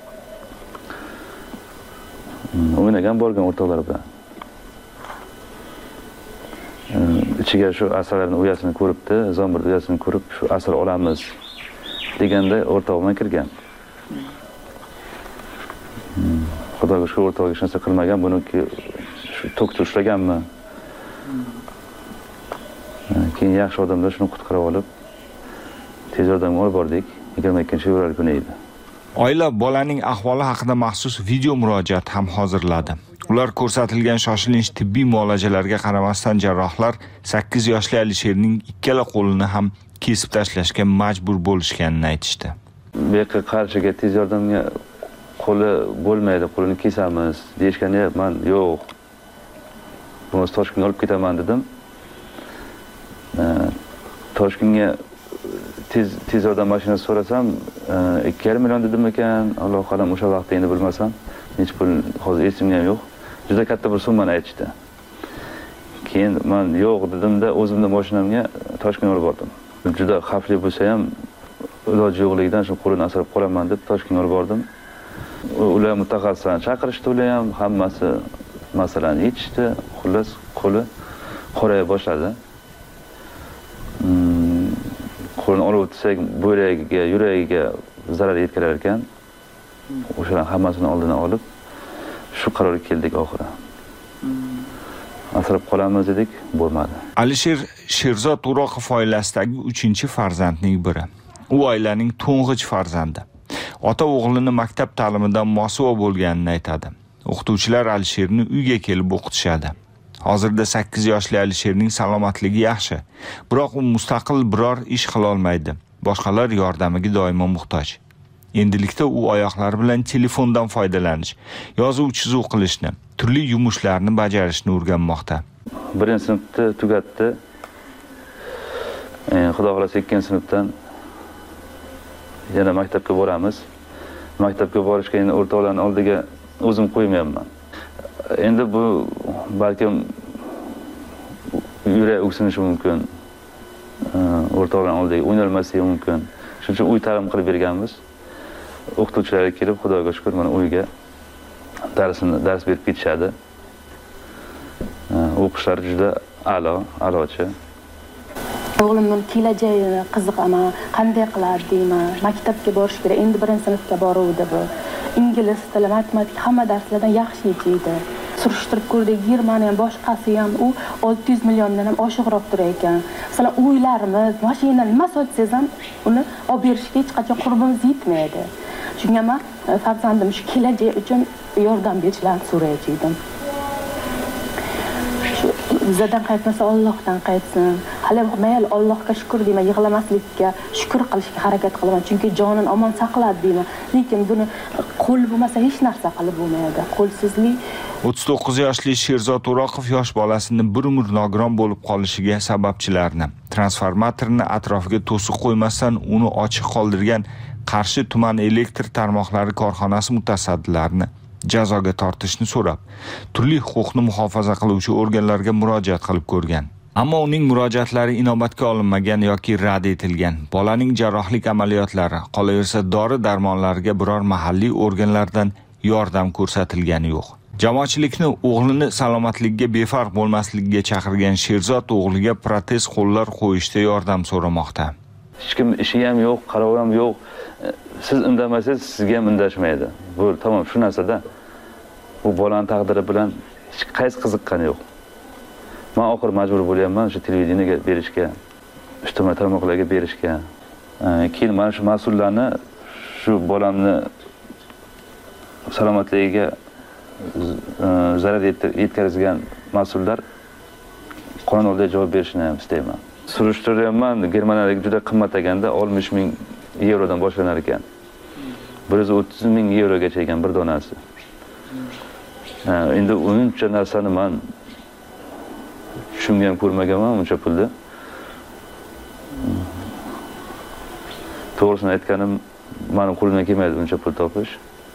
O'ynagan borgan o'rtoqlar bilan. Ichiga shu asarlarning uyasini ko'ribdi, zombir uyasini ko'rib, shu asar olamiz deganda o'rtog'im kirgan. Xudoga shu o'rtog'iga hech narsa qilmagan, buniki shu tokda ushlaganmi? Keyin yaxshi odamlar shuni qutqarib olib, tez yordamga olib bordik. 22-fevral kuni edi. Oila bolaning ahvoli haqida maxsus video murojaat ham hozirladi. Ular ko'rsatilgan shoshilinch tibbiy muolajalarga qaramasdan jarrohlar 8 yoshli Alisherning ikkala qo'lini ham kesib tashlashga majbur bo'lishganini aytishdi. Bu yerga qarshiga tez yordamga qo'li bo'lmaydi, qo'lini kesamiz deyishganda men yo'q. Buni Toshkentga olib ketaman dedim. Toshkentga tez yordam mashinasi so'rasam 2,5 million dedim ekan. Alloh qalam o'sha vaqtda endi bilmasam, hech pul hozir esimga ham yo'q. Juda katta bir summani aytishdi. Keyin men yo'q dedimda o'zimning mashinamga Toshkentga olib bordim. Juda xavfli bo'lsa ham iloji yo'qligidan shu qo'lini asrab qolaman deb Toshkentga olib bordim. Ular mutaxassislarni chaqirishdi, ular ham hammasi masalani yechishdi. Xullas qo'li qoraya boshladi. qo'lini olib o'tsak, bo'yragiga, yuragiga zarar yetkarar ekan. O'shalarning hammasini oldini olib, shu qarorga keldik oxiri. Asrab qolamiz dedik, bo'lmadi. Alisher Sherzod O'roqov oilasidagi 3-farzandning biri. U oilaning to'ng'ich farzandi. Ota o'g'lini maktab ta'limidan mosuvo bo'lganini aytadi. O'qituvchilar Alisherni uyga kelib o'qitishadi. Hozirda 8 yoshli Alisherning salomatligi yaxshi, biroq u mustaqil biror ish qila olmaydi. Boshqalar yordamiga doimo muhtoj. Endilikda u oyoqlari bilan telefondan foydalanish, yozuv-chizuv qilishni, turli yumushlarni bajarishni o'rganmoqda. 1-sinfni tugatdi. Xudo xolasa 2-sinfdan yana maktabga boramiz. Maktabga borishga endi o'rtoqlarning oldiga o'zim qo'ymayapman. Endi bu balkim yurak o'ksinishi mumkin. O'rtoqlarning oldiga o'ynalmasligi mumkin. Shuning uchun uy ta'lim qilib berganmiz. O'qituvchilar kelib, Xudoga shukr, mana uyga dars berib ketishadi. O'qishlari juda a'lochi. O'g'limning kelajagini qiziqaman, qanday qiladi deyman. Maktabga borish kerak, endi 1-sinfga boruvdi bu. Ingliz tili, matematika hamma darslardan yaxshi yechiydi. Surishtirib ko'rdik, Germaniya ham boshqasi ham u 600 milliondan ham oshiqroq turar ekan. Masalan, uylarimiz, mashina nima sotsangiz ham uni olib berishga hech qachon qurbimiz yetmaydi. Shunga men farzandim shu kelajak uchun yordam berishlarini so'raydim. Bizdan qaytmasa Allohdan qaytsin. Hali mayli Allohga shukr deyman, yig'lamaslikka, shukr qilishga harakat qilaman, chunki jonini omon saqladi deyman. Lekin buni qo'l bo'lmasa hech narsa qilib bo'lmaydi. Qo'lsizlik. 39 yoshli Sherzod O'roqov yosh bolasini bir umr nogiron bo'lib qolishiga sababchilarni, transformatorni atrofiga to'siq qo'ymasdan uni ochiq qoldirgan Qarshi tuman elektr tarmoqlari korxonasi mutasaddilarini jazoga tortishni so'rab, turli huquqni muhofaza qiluvchi organlarga murojaat qilib ko'rgan. Ammo uning murojaatlari inobatga olinmagan yoki rad etilgan. Bolaning jarrohlik amaliyotlari, qolaversa dori-darmonlarga biror mahalliy organlardan yordam ko'rsatilgani yo'q. Jamoatchilikni o'g'lini salomatligiga befarq bo'lmasligiga chaqirgan Sherzod o'g'liga protez qo'llar qo'yishda yordam so'ramoqda. Hech kim ishi ham yo'q, qarovi ham yo'q. Siz indamasangiz, sizga ham indashmaydi. Bu tamom shu narsada bu bolaning taqdiri bilan hech qaysi qiziqqani yo'q. Men oxir majbur bo'lyapman shu televideniyega berishga, ijtimoiy tarmoqlarga berishga. Keyin mana shu mas'ullarni shu bolamni salomatligiga zarar yetkazgan mas'ullar qonun oldida javob berishini ham istayman. Surishtiryapman, Germaniyadagi juda qimmat ekanda 60 ming yevrodan boshlanar ekan. 130 ming yevrogacha ekan bir donasi. Endi uncha narsani men tushungan ko'rmaganman uncha pulni. To'g'risini aytganim, mening qo'limdan kelmaydi uncha pul topish.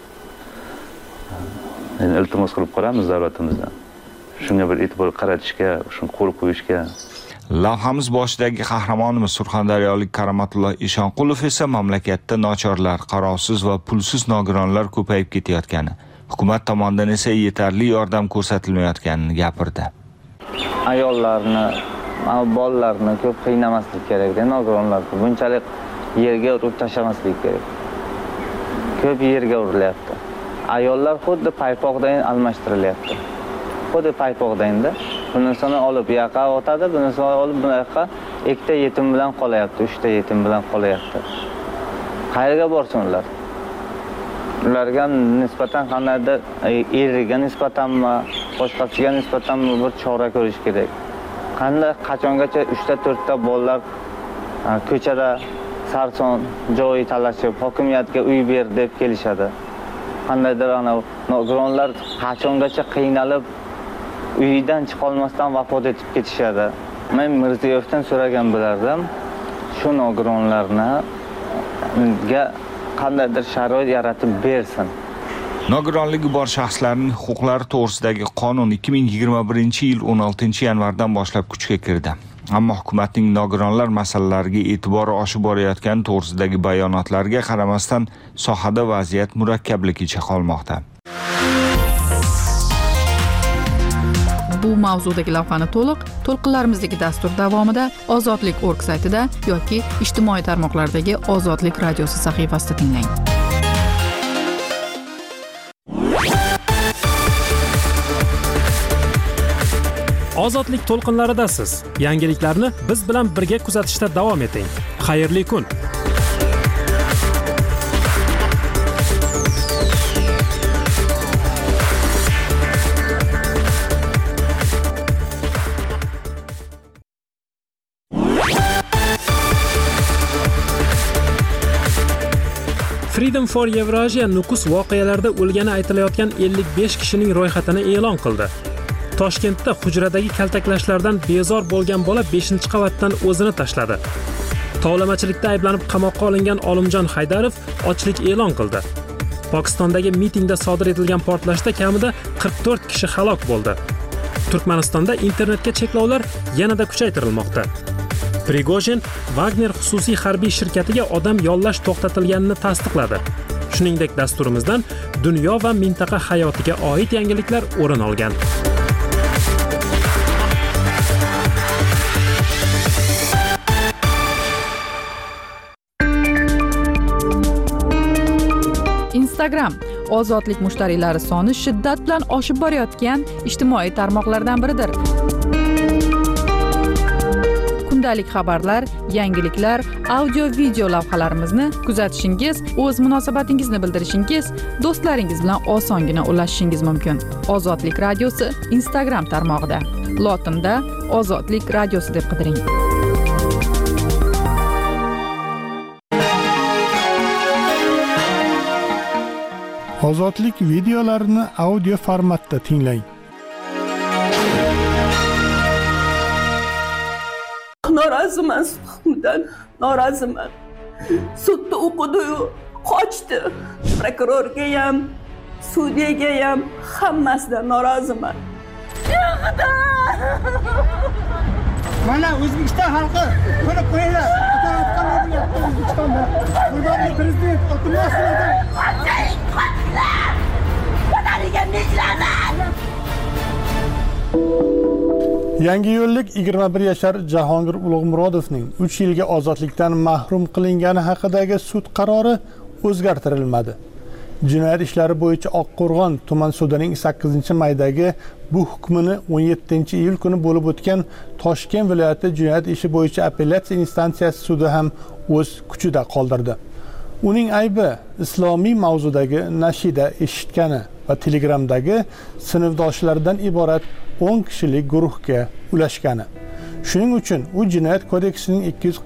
Endi iltimos qilib qolamiz davlatimizdan. Shunga bir e'tibor qaratishga, shuni qo'l qo'yishga. Lavhamiz boshidagi qahramonimiz Surxondaryolik Karomatullo Eshonqulov esa mamlakatda nochorlar, qarovsiz va pulsiz nogironlar ko'payib ketayotgani, hukumat tomonidan esa yetarli yordam ko'rsatilmayotganini gapirdi. Ayollarni, bolalarni ko'p qiynamaslik kerak, nogironlarni bunchalik yerga urib tashlamaslik kerak. Ko'p yerga urilyapti. Ayollar xuddi paypoqdan almashtirilyapti. Xuddi paypoqdanda bunisini olib bu yoqqa o'tadi, bunisini olib bu yoqqa ikkita yetim bilan qolyapti, uchta yetim bilan qolyapti. Qayerga borsin ular? Ularga nisbatan qanday eriga nisbatanmi, boshqasiga nisbatanmi bir chora ko'rish kerak. Qanday qachongacha 3ta-4ta bolalar ko'chada sarson joy talashib, hokimiyatga uy ber deb kelishadi. Qandaydir nogironlar qachongacha qiynalib uyidan chiqa olmasdan vafot etib ketishadi. Men Mirziyevdan so'ragan bo'lardim, shu nogironlarga qandaydir sharoit yaratib bersin. Nogironligi bor shaxslarning huquqlari to'g'risidagi qonun 2021-yil 16-yanvardan boshlab kuchga kirdi. Ammo hukumatning nogironlar masalalariga e'tibori oshib borayotgani to'g'risidagi bayonotlariga qaramasdan sohada vaziyat murakkablikcha qolmoqda. bu mavzudagi lavhani to'lqinlarimizdagi dastur davomida Ozodlik.org saytida yoki ijtimoiy tarmoqlardagi Ozodlik radiosi sahifasida tinglang. Ozodlik to'lqinlaridasiz. Yangiliklarni biz bilan birga kuzatishda davom eting. Xayrli kun. Freedom for Eurasia Nukus voqealarda o'lgani aytilayotgan 55 kishining ro'yxatini e'lon qildi. Toshkentda hujradagi kaltaklashlardan bezor bo'lgan bola 5-qavatdan o'zini tashladi. Tovlamachilikda ayblanib qamoqqa olingan Olimjon Haydarov ochlik e'lon qildi. Pokistondagi mitingda sodir etilgan portlashda kamida 44 kishi halok bo'ldi. Turkmanistonda internetga cheklovlar yanada kuchaytirilmoqda. Prigojin Wagner xususiy harbiy shirkatiga odam yollash to'xtatilganini tasdiqladi. Shuningdek, dasturimizdan dunyo va mintaqa hayotiga oid yangiliklar o'rin olgan. Instagram ozodlik mushtariylari soni shiddat bilan oshib borayotgan ijtimoiy tarmoqlardan biridir. Kundalik xabarlar, yangiliklar, audio-video lavhalarimizni kuzatishingiz, o'z munosabatingizni bildirishingiz, do'stlaringiz bilan osongina ulashishingiz mumkin. Ozodlik radiosi Instagram tarmog'ida. Lotinda Ozodlik radiosi deb qidiring. Ozodlik videolarini audio formatda tinglang. Noroziman suddan, noroziman. Sudda o'qidi-yu, qochdi. Prokurorga ham, sudyaga ham hammasidan noroziman. Mana O'zbekiston xalqi ko'rib qo'yinglar. O'zbekistonda Qurbanli prezident o'tirmoqda. Yangi yo'llik 21 yashar Jahongir Ulug'murodovning 3 yilga ozodlikdan mahrum qilingani haqidagi sud qarori o'zgartirilmadi. Jinoyat ishlari bo'yicha Oqqo'rg'on tuman sudining 8-maydagi bu hukmini 17-iyul kuni bo'lib o'tgan Toshkent viloyati jinoyat ishi bo'yicha apellyatsiya instansiyasi sudi ham o'z kuchida qoldirdi. Uning aybi islomiy mavzudagi nashida eshitgani va Telegramdagi sinfdoshlaridan iborat 10 kishilik guruhga ulashgani. Shuning uchun u Jinoyat kodeksining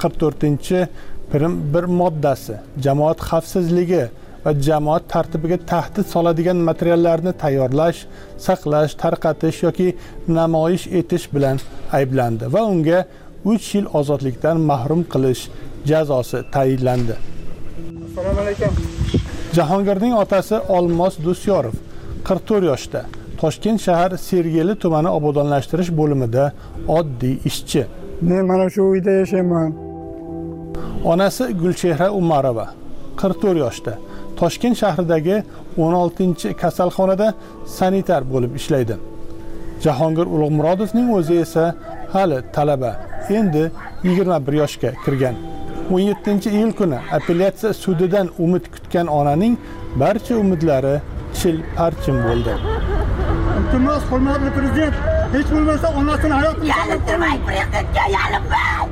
244-1 moddasi jamoat xavfsizligi va jamoat tartibiga tahdid soladigan materiallarni tayyorlash, saqlash, tarqatish yoki namoyish etish bilan ayblandi va unga 3 yil ozodlikdan mahrum qilish jazosi tayinlandi. Assalomu alaykum. Jahongirning otasi Olmos Dusyorov 44 yoshda. Toshkent shahar Sergeli tumani obodonlashtirish bo'limida oddiy ishchi. Men mana shu uyda yashayman. Onasi Gulchehra Umarova 44 yoshda. Toshkent shahridagi 16-kasalxonada sanitar bo'lib ishlaydi. Jahongir Ulug'murodovning o'zi esa hali talaba, endi 21 yoshga kirgan. 17-iyul kuni apellyatsiya sudidan umid kutgan onaning barcha umidlari chil-parchin bo'ldi. Iltimos, hurmatli prezident, hech bo'lmasa onasini hayotini yalintirmang prezidentga, yalinmang.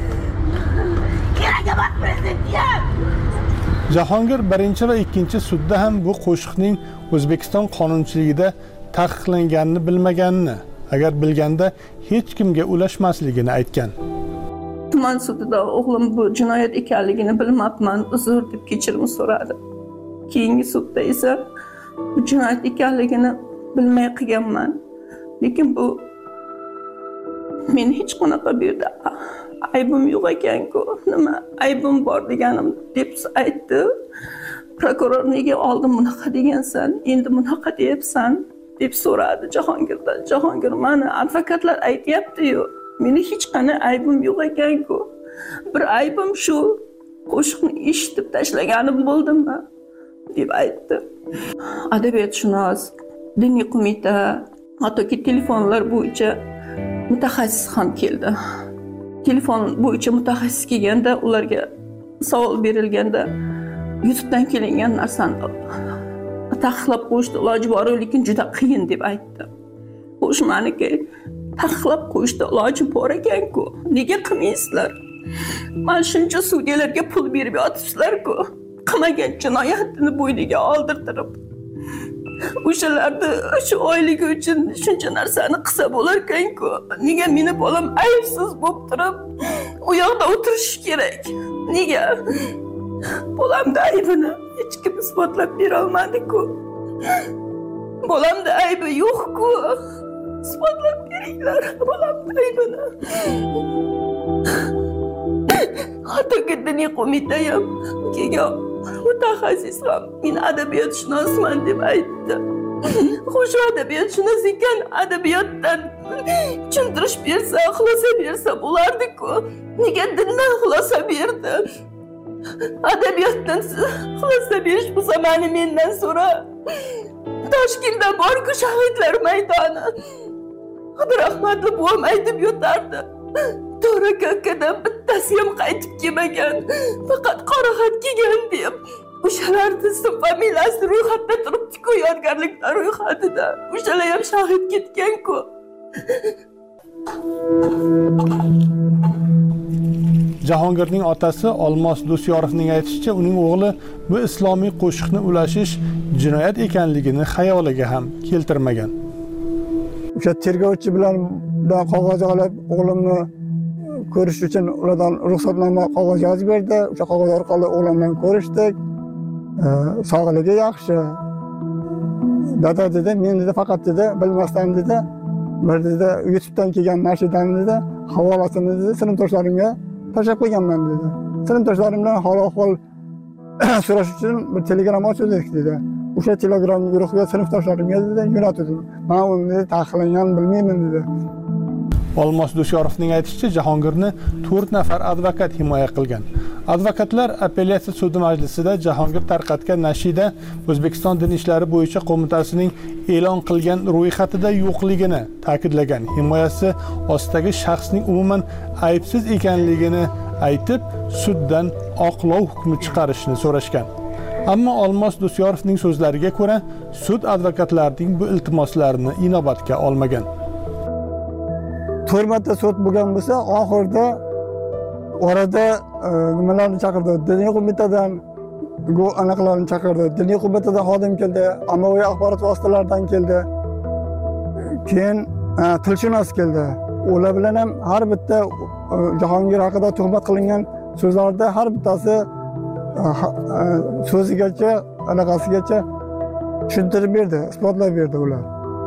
Kerak emas prezidentga. Jahongir 1 va 2 sudda ham bu qo'shiqning O'zbekiston qonunchiligida taqiqlanganini bilmaganini, agar bilganda hech kimga ulashmasligini aytgan. Tuman sudida o'g'lim bu jinoyat ekanligini bilmabman, uzr deb kechirim so'radi. Keyingi sudda esa bu jinoyat ekanligini bilmay qilganman. Lekin bu men hech qanaqa bu yerda aybim yo'q ekan-ku, nima aybim bor deganim deb aytdi. Prokuror nega oldin bunaqa degansan, endi bunaqa deyapsan deb so'radi Jahongirdan. Jahongir, meni advokatlar aytayapti-yu, meni hech qanday aybim yo'q ekan-ku. Bir aybim shu, qo'shiqni eshitib tashlaganim bo'ldimi deb aytdi. Adabiyot shunos, diniy qo'mita, hattoki telefonlar bo'yicha mutaxassis ham keldi. Telefon bo'yicha mutaxassis kelganda ularga savol berilganda YouTube'dan kelingan narsani taqiqlab qo'yishda iloji bor, lekin juda qiyin deb aytdi. Xo'sh, meniki taqiqlab qo'yishda iloji bor ekan-ku. Nega qilmaysizlar? Men shuncha sudyalarga pul berib yotibsizlar-ku. Qilmagan jinoyatini bo'yniga oldirtirib. O'shalarni shu oyligi uchun shuncha narsani qilsa bo'lar ekan-ku. Nega meni bolam aybsiz bo'lib turib, u yoqda o'tirishi kerak? Nega? Bolamda aybini hech kim isbotlab bera olmadi-ku. Bolamda aybi yo'q-ku. Isbotlab beringlar bolamda aybini. Hattoki diniy qo'mita ham kelgan mutaxassis ham men adabiyotshunosman deb aytdi. Xo'sh, adabiyotshunos ekan, adabiyotdan tushuntirish bersa, xulosa bersa bo'lardi-ku. Nega dindan xulosa berdi? Adabiyotdan xulosa berish bo'lsa, mendan so'ra. Toshkentda bor-ku shahidlar maydoni. Abdurahmatli buvam aytib yotardi. To'ra kakadan bittasi ham qaytib kelmagan. Faqat qora xat kelgan deb. O'shalarni ism familiyasi ro'yxatda turibdi-ku, yodgorliklar ro'yxatida. O'shalar ham shahid ketgan-ku. Jahongirning otasi Olmos Do'styorovning aytishicha, uning o'g'li bu islomiy qo'shiqni ulashish jinoyat ekanligini xayoliga ham keltirmagan. O'sha tergovchi bilan qog'oz olib, o'g'limni ko'rish uchun ulardan ruxsatnoma qog'oz yozib berdi. O'sha qog'oz orqali o'g'lim bilan ko'rishdik. Sog'ligi yaxshi. Dada dedi, men dedi faqat dedi, bilmasdan dedi, bir dedi YouTube'dan kelgan nashidani dedi, havolasini dedi sinfdoshlarimga tashlab qo'yganman dedi. Sinfdoshlarim bilan hol-ahvol so'rash uchun bir Telegram ochdik dedi. O'sha Telegram guruhiga sinfdoshlarimga dedi jo'natdim. Men uni taqiqlangan bilmayman dedi. Olmos Do'styorovning aytishicha, Jahongirni 4 nafar advokat himoya qilgan. Advokatlar apellyatsiya sudi majlisida Jahongir tarqatgan nashida O'zbekiston Din ishlari bo'yicha qo'mitasining e'lon qilgan ro'yxatida yo'qligini ta'kidlagan. Himoyasi ostidagi shaxsning umuman aybsiz ekanligini aytib, suddan oqlov hukmi chiqarishni so'rashgan. Ammo Olmos Do'styorovning so'zlariga ko'ra, sud advokatlarining bu iltimoslarini inobatga olmagan. To'rtta sud bo'lgan bo'lsa, oxirida orada nimalarni chaqirdi? Diniy qo'mitadan aniqlarni chaqirdi. Diniy qo'mitadan xodim keldi, ommaviy axborot vositalaridan keldi. Keyin tilshunos keldi. Ular bilan ham har bitta Jahongir haqida tuhmat qilingan so'zlarda har bittasi so'zigacha, anaqasigacha tushuntirib berdi, isbotlab berdi ular.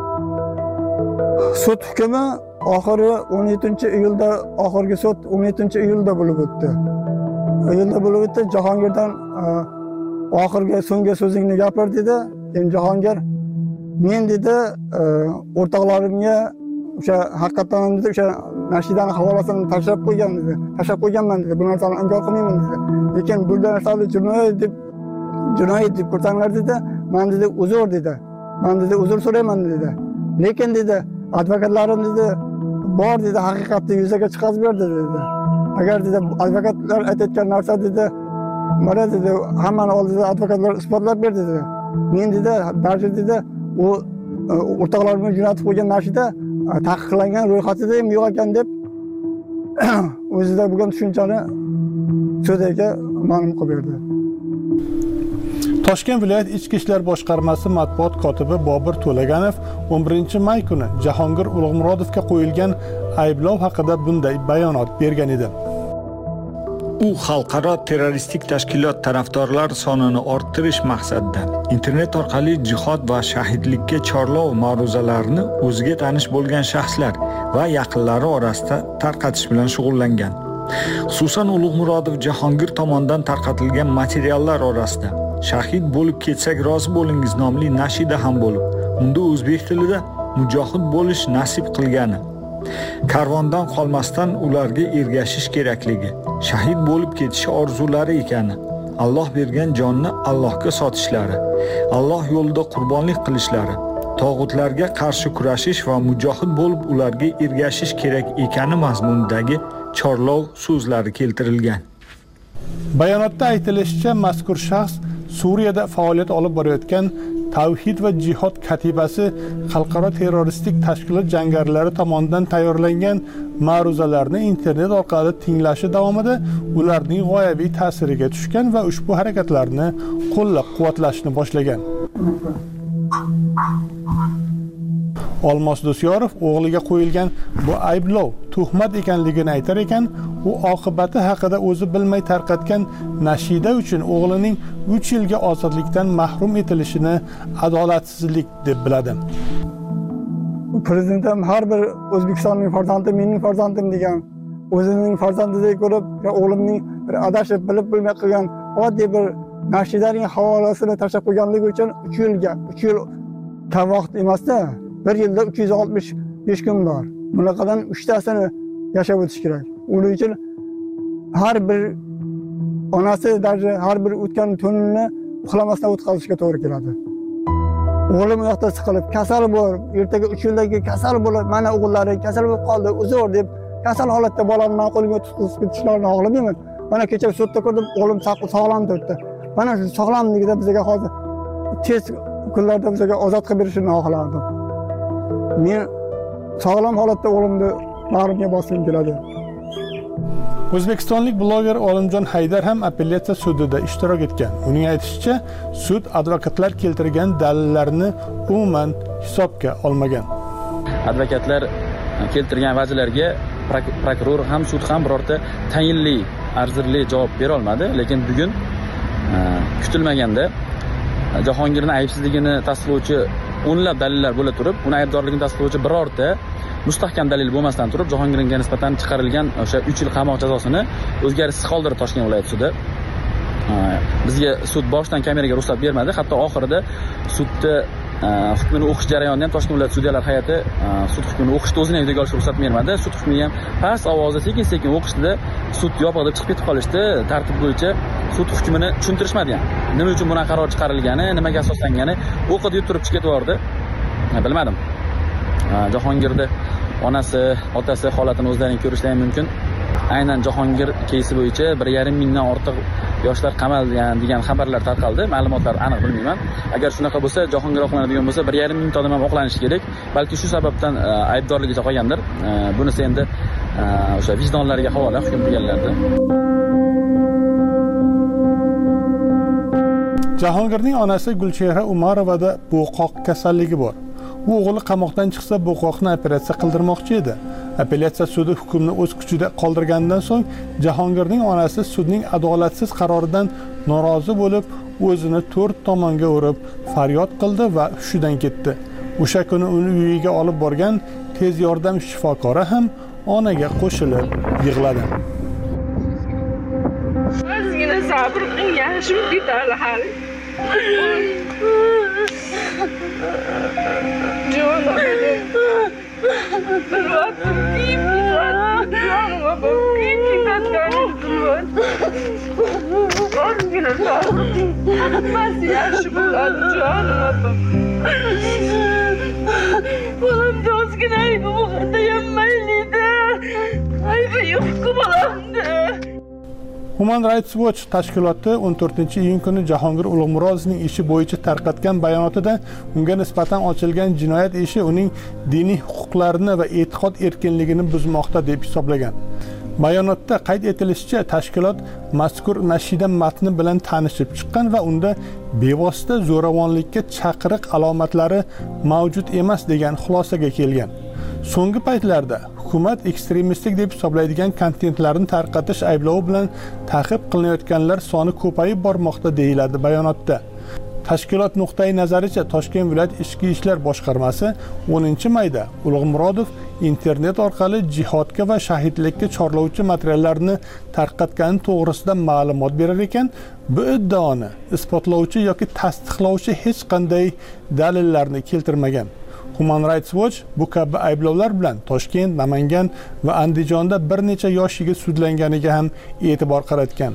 Sud hukmi oxiri 17-iyulda, oxirgi sud 17-iyulda bo'lib o'tdi. Iyulda bo'lib o'tdi. Jahongirdan oxirgi so'nggi so'zingni gapir dedi. Endi Jahongir men dedi o'rtoqlarimga o'sha haqiqatan dedi o'sha nashidani havolasini tashlab qo'ygan dedi. Tashlab qo'yganman dedi. Bu narsani inkor qilmayman dedi. Lekin bu narsani jinoyat deb ko'rsanglar dedi. Men dedi uzr dedi. Men dedi uzr so'rayman dedi. Lekin dedi advokatlarim dedi bor dedi haqiqatni yuzaga chiqarib berdi dedi. Agar dedi advokatlar aytayotgan narsa dedi mana dedi hammani oldida advokatlar isbotlab berdi dedi. Men dedi barcha dedi u o'rtoqlarimga jo'natib qo'ygan nashida taqiqlangan ro'yxatida ham yo'q ekan deb o'zida bo'lgan tushunchani sudga ma'lum qilib berdi. Toshkent viloyat Ichki ishlar boshqarmasi matbuot kotibi Bobur To'laganov 11-may kuni Jahongir Ulug'murodovga qo'yilgan ayblov haqida bunday bayonot bergan edi. U xalqaro terroristik tashkilot tarafdorlari sonini orttirish maqsadida internet orqali jihod va shahidlikka chorlov ma'ruzalarini o'ziga tanish bo'lgan shaxslar va yaqinlari orasida tarqatish bilan shug'ullangan. Xususan Ulug'murodov Jahongir tomonidan tarqatilgan materiallar orasida Shahid bo'lib ketsak rozi bo'lingiz nomli nashida ham bo'lib, unda o'zbek tilida mujohid bo'lish nasib qilgani, karvondan qolmasdan ularga ergashish kerakligi, shahid bo'lib ketish orzulari ekani, Alloh bergan jonni Allohga sotishlari, Alloh yo'lida qurbonlik qilishlari, tog'utlarga qarshi kurashish va mujohid bo'lib ularga ergashish kerak ekani mazmunidagi chorlov so'zlari keltirilgan. Bayonotda aytilishicha, mazkur shaxs Suriyada faoliyat olib borayotgan Tavhid va jihod katibasi xalqaro terroristik tashkilot jangarilari tomonidan tayyorlangan ma'ruzalarni internet orqali tinglashi davomida ularning g'oyaviy ta'siriga tushgan va ushbu harakatlarni qo'llab-quvvatlashni boshlagan. Olmos Dusyorov o'g'liga qo'yilgan bu ayblov tuhmat ekanligini aytar ekan, u oqibati haqida o'zi bilmay tarqatgan nashida uchun o'g'lining 3 yilga ozodlikdan mahrum etilishini adolatsizlik deb biladi. Prezidentim har bir O'zbekistonning farzandi mening farzandim degan, o'zining farzandidek ko'rib, o'g'limning bir adashib bilib bilmay qilgan oddiy bir nashidaning havolasini tashlab qo'yganligi uchun 3 yil kam vaqt emasda, 1 yilda 365 kun bor. Bunaqadan 3 tasini yashab o'tish kerak. Uning uchun har bir onasi har bir o'tgan tunini uxlamasdan o'tkazishga to'g'ri keladi. O'g'lim u yoqda siqilib, kasal bo'lib, ertaga 3 yildagi kasal bo'lib, mana o'g'illari kasal bo'lib qoldi, uzr deb kasal holatda bolamni qo'limga tutqizib tushlarni og'lamayman. Mana kecha sudda ko'rdim, o'g'lim sog'lom turibdi. Mana shu sog'lomligida bizga hozir tez kunlarda bizga ozod qilib berishini xohlardim. Men sog'lom holatda o'g'limni bag'rimga bosib keladi. O'zbekistonlik bloger Olimjon Haydar ham apellyatsiya sudida ishtirok etgan. Uning aytishicha, sud advokatlar keltirgan dalillarni umuman hisobga olmagan. Advokatlar keltirgan vajlarga prokuror ham sud ham birorta tayinli, arzirli javob bera olmadi, lekin bugun kutilmaganda Jahongirning aybsizligini tasdiqlovchi o'nlab dalillar bo'la turib, uni aybdorligini tasdiqlovchi birorta mustahkam dalil bo'lmasdan turib, Jahongirga nisbatan chiqarilgan o'sha 3 yil qamoq jazosini o'zgarishsiz qoldirib Toshkent viloyat sudi. Bizga sud boshdan kameraga ruxsat bermadi, hatto oxirida sudda hukmini o'qish jarayonida ham Toshkent viloyat sudyalar hay'ati sud hukmini o'qishni o'zini videoga olishga ruxsat bermadi. Sud hukmini ham past ovozda sekin-sekin o'qishdida sud yopiq deb chiqib ketib qolishdi. Tartib bo'yicha sud hukmini tushuntirishmadi ham. Nima uchun bunaqa qaror chiqarilgani, nimaga asoslangani o'qidi turib chiqib ketib bilmadim. Jahongirda onasi, otasi holatini o'zlaring ko'rishlari mumkin. Aynan Jahongir keysi bo'yicha 1,5 mingdan ortiq yoshlar qamalgan degan xabarlar tarqaldi. Ma'lumotlar aniq bilmayman. Agar shunaqa bo'lsa, Jahongir oqlanadigan bo'lsa, 1,5 ming odam ham oqlanishi kerak. Balki shu sababdan aybdorligicha qolgandir. Bunisi endi o'sha vijdonlariga havola hukm qilganlarda. Jahongirning onasi Gulchehra Umarovada bo'qoq kasalligi bor. U o'g'li qamoqdan chiqsa bo'qoqni operatsiya qildirmoqchi edi. Apellyatsiya sudi hukmni o'z kuchida qoldirgandan so'ng Jahongirning onasi sudning adolatsiz qaroridan norozi bo'lib, o'zini 4 tomonga urib faryod qildi va hushidan ketdi. O'sha kuni uni uyiga olib borgan tez yordam shifokori ham onaga qo'shilib yig'ladi. Ozgina sabr qiling, yaxshi ketadi hali. Jonim. Bir vaqt ozgina sabr qiling. Hammasi yaxshi bo'ladi, jonim. Bolamni ozgina aybi bo'lganda ham maylida. Aybi yo'q bolamni. Human Rights Watch tashkiloti 14-iyun kuni Jahongir Ulug'murodovning ishi bo'yicha tarqatgan bayonotida unga nisbatan ochilgan jinoyat ishi uning diniy huquqlarini va e'tiqod erkinligini buzmoqda deb hisoblagan. Bayonotda qayd etilishicha, tashkilot mazkur nashida matni bilan tanishib chiqqan va unda bevosita zo'ravonlikka chaqiriq alomatlari mavjud emas degan xulosaga kelgan. So'nggi paytlarda hukumat ekstremistik deb hisoblaydigan kontentlarni tarqatish ayblovi bilan ta'qib qilinayotganlar soni ko'payib bormoqda deyiladi bayonotda. Tashkilot nuqtai nazaricha Toshkent viloyat ichki ishlar boshqarmasi 10-mayda Ulug'murodov internet orqali jihodga va shahidlikka chorlovchi materiallarni tarqatgani to'g'risida ma'lumot berar ekan, bu iddaoni isbotlovchi yoki tasdiqlovchi hech qanday dalillarni keltirmagan. Human Rights Watch bu kabi ayblovlar bilan Toshkent, Namangan va Andijonda bir necha yosh yigit sudlanganiga ham e'tibor qaratgan.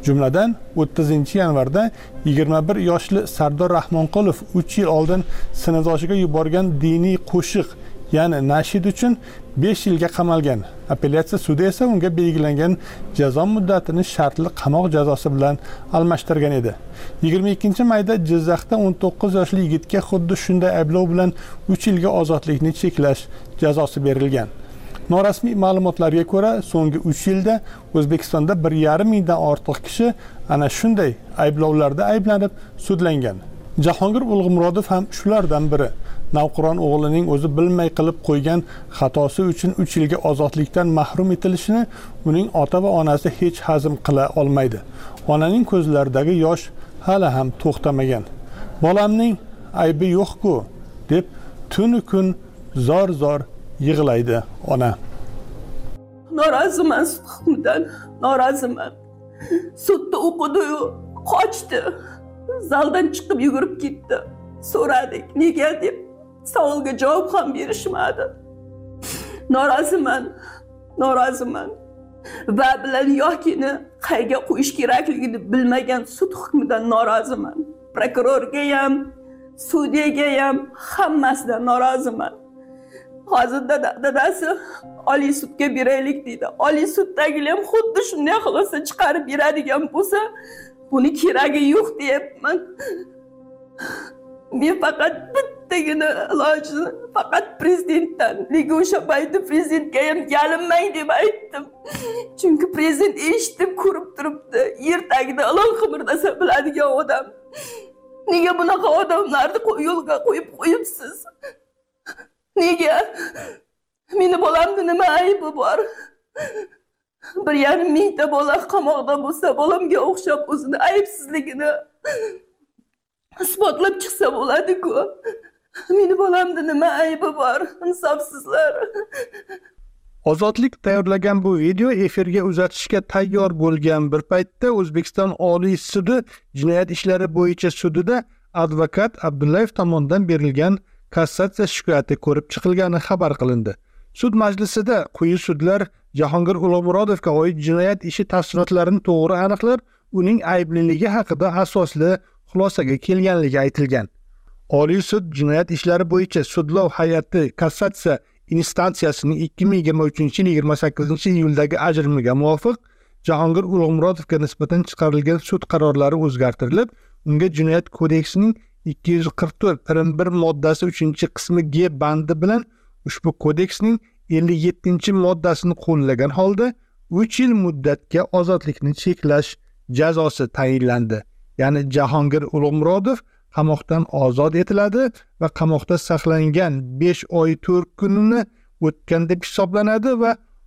Jumladan 30-yanvarda 21 yoshli Sardor Rahmonqulov 3 yil oldin sinfdoshiga yuborgan diniy qo'shiq, ya'ni nashid uchun 5 yilga qamalgan. Apellyatsiya sudi esa unga belgilangan jazo muddatini shartli qamoq jazosi bilan almashtirgan edi. 22-mayda Jizzaxda 19 yoshli yigitga xuddi shunday ayblov bilan 3 yilga ozodlikni cheklash jazosi berilgan. Norasmiy ma'lumotlarga ko'ra, so'nggi 3 yilda O'zbekistonda 1,5 mingdan ortiq kishi ana shunday ayblovlarda ayblanib sudlangan. Jahongir Ulug'murodov ham shulardan biri. Navqiron o'g'lining o'zi bilmay qilib qo'ygan xatosi uchun 3 yilga ozodlikdan mahrum etilishini uning ota va onasi hech hazm qila olmaydi. Onaning ko'zlaridagi yosh hali ham to'xtamagan. Bolamning aybi yo'q-ku deb tunu kun zor-zor yig'laydi ona. Noroziman sud hukmidan, noroziman. Sudda o'qidi-yu, qochdi. Zaldan chiqib yugurib ketdi. So'radik, nega deb savolga javob ham berishmadi. Noroziman, noroziman. Va bilan yokini qayga qo'yish kerakligini bilmagan sud hukmidan noroziman. Prokurorga ham, sudyaga ham hammasidan noroziman. Hozir dadasi Oliy sudga beraylik deydi. Oliy suddagilar ham xuddi shunday xulosa chiqarib beradigan bo'lsa, buni keragi yo'q deyapman. Men faqat bittagina ilojini faqat prezidentdan, nega o'sha paytda prezidentga ham yalinmang deb aytdim. Chunki prezident eshitib ko'rib turibdi. Yer tagida ilon qimirlasa biladigan odam. Nega bunaqa odamlarni yo'lga qo'yibsiz? Nega? Meni bolamda nima aybi bor? 1,5 mingta bola qamoqda bo'lsa, bolamga o'xshab o'zini aybsizligini isbotlab chiqsa bo'ladi-ku. Meni bolamda nima aybi bor? Insofsizlar. Ozodlik tayyorlagan bu video efirga uzatishga tayyor bo'lgan bir paytda O'zbekiston Oliy sudi jinoyat ishlari bo'yicha sudida advokat Abdullayev tomonidan berilgan kassatsiya shikoyati ko'rib chiqilgani xabar qilindi. Sud majlisida quyi sudlar Jahongir Ulug'murodovga oid jinoyat ishi tafsilotlarini to'g'ri aniqlab, uning aybliligi haqida asosli xulosaga kelganligi aytilgan. Oliy sud jinoyat ishlari bo'yicha sudlov hay'ati kassatsiya instansiyasining 2023-yil 28-iyuldagi ajrimiga muvofiq Jahongir Ulug'murodovga nisbatan chiqarilgan sud qarorlari o'zgartirilib, unga Jinoyat kodeksining 244-1 moddasi 3-qismi G bandi bilan ushbu kodeksning 57-moddasini qo'llagan holda 3 yil muddatga ozodlikni cheklash jazosi tayinlandi. Ya'ni Jahongir Ulug'murodov qamoqdan ozod etiladi va qamoqda saqlangan 5 oy 4 kunini o'tgan deb hisoblanadi va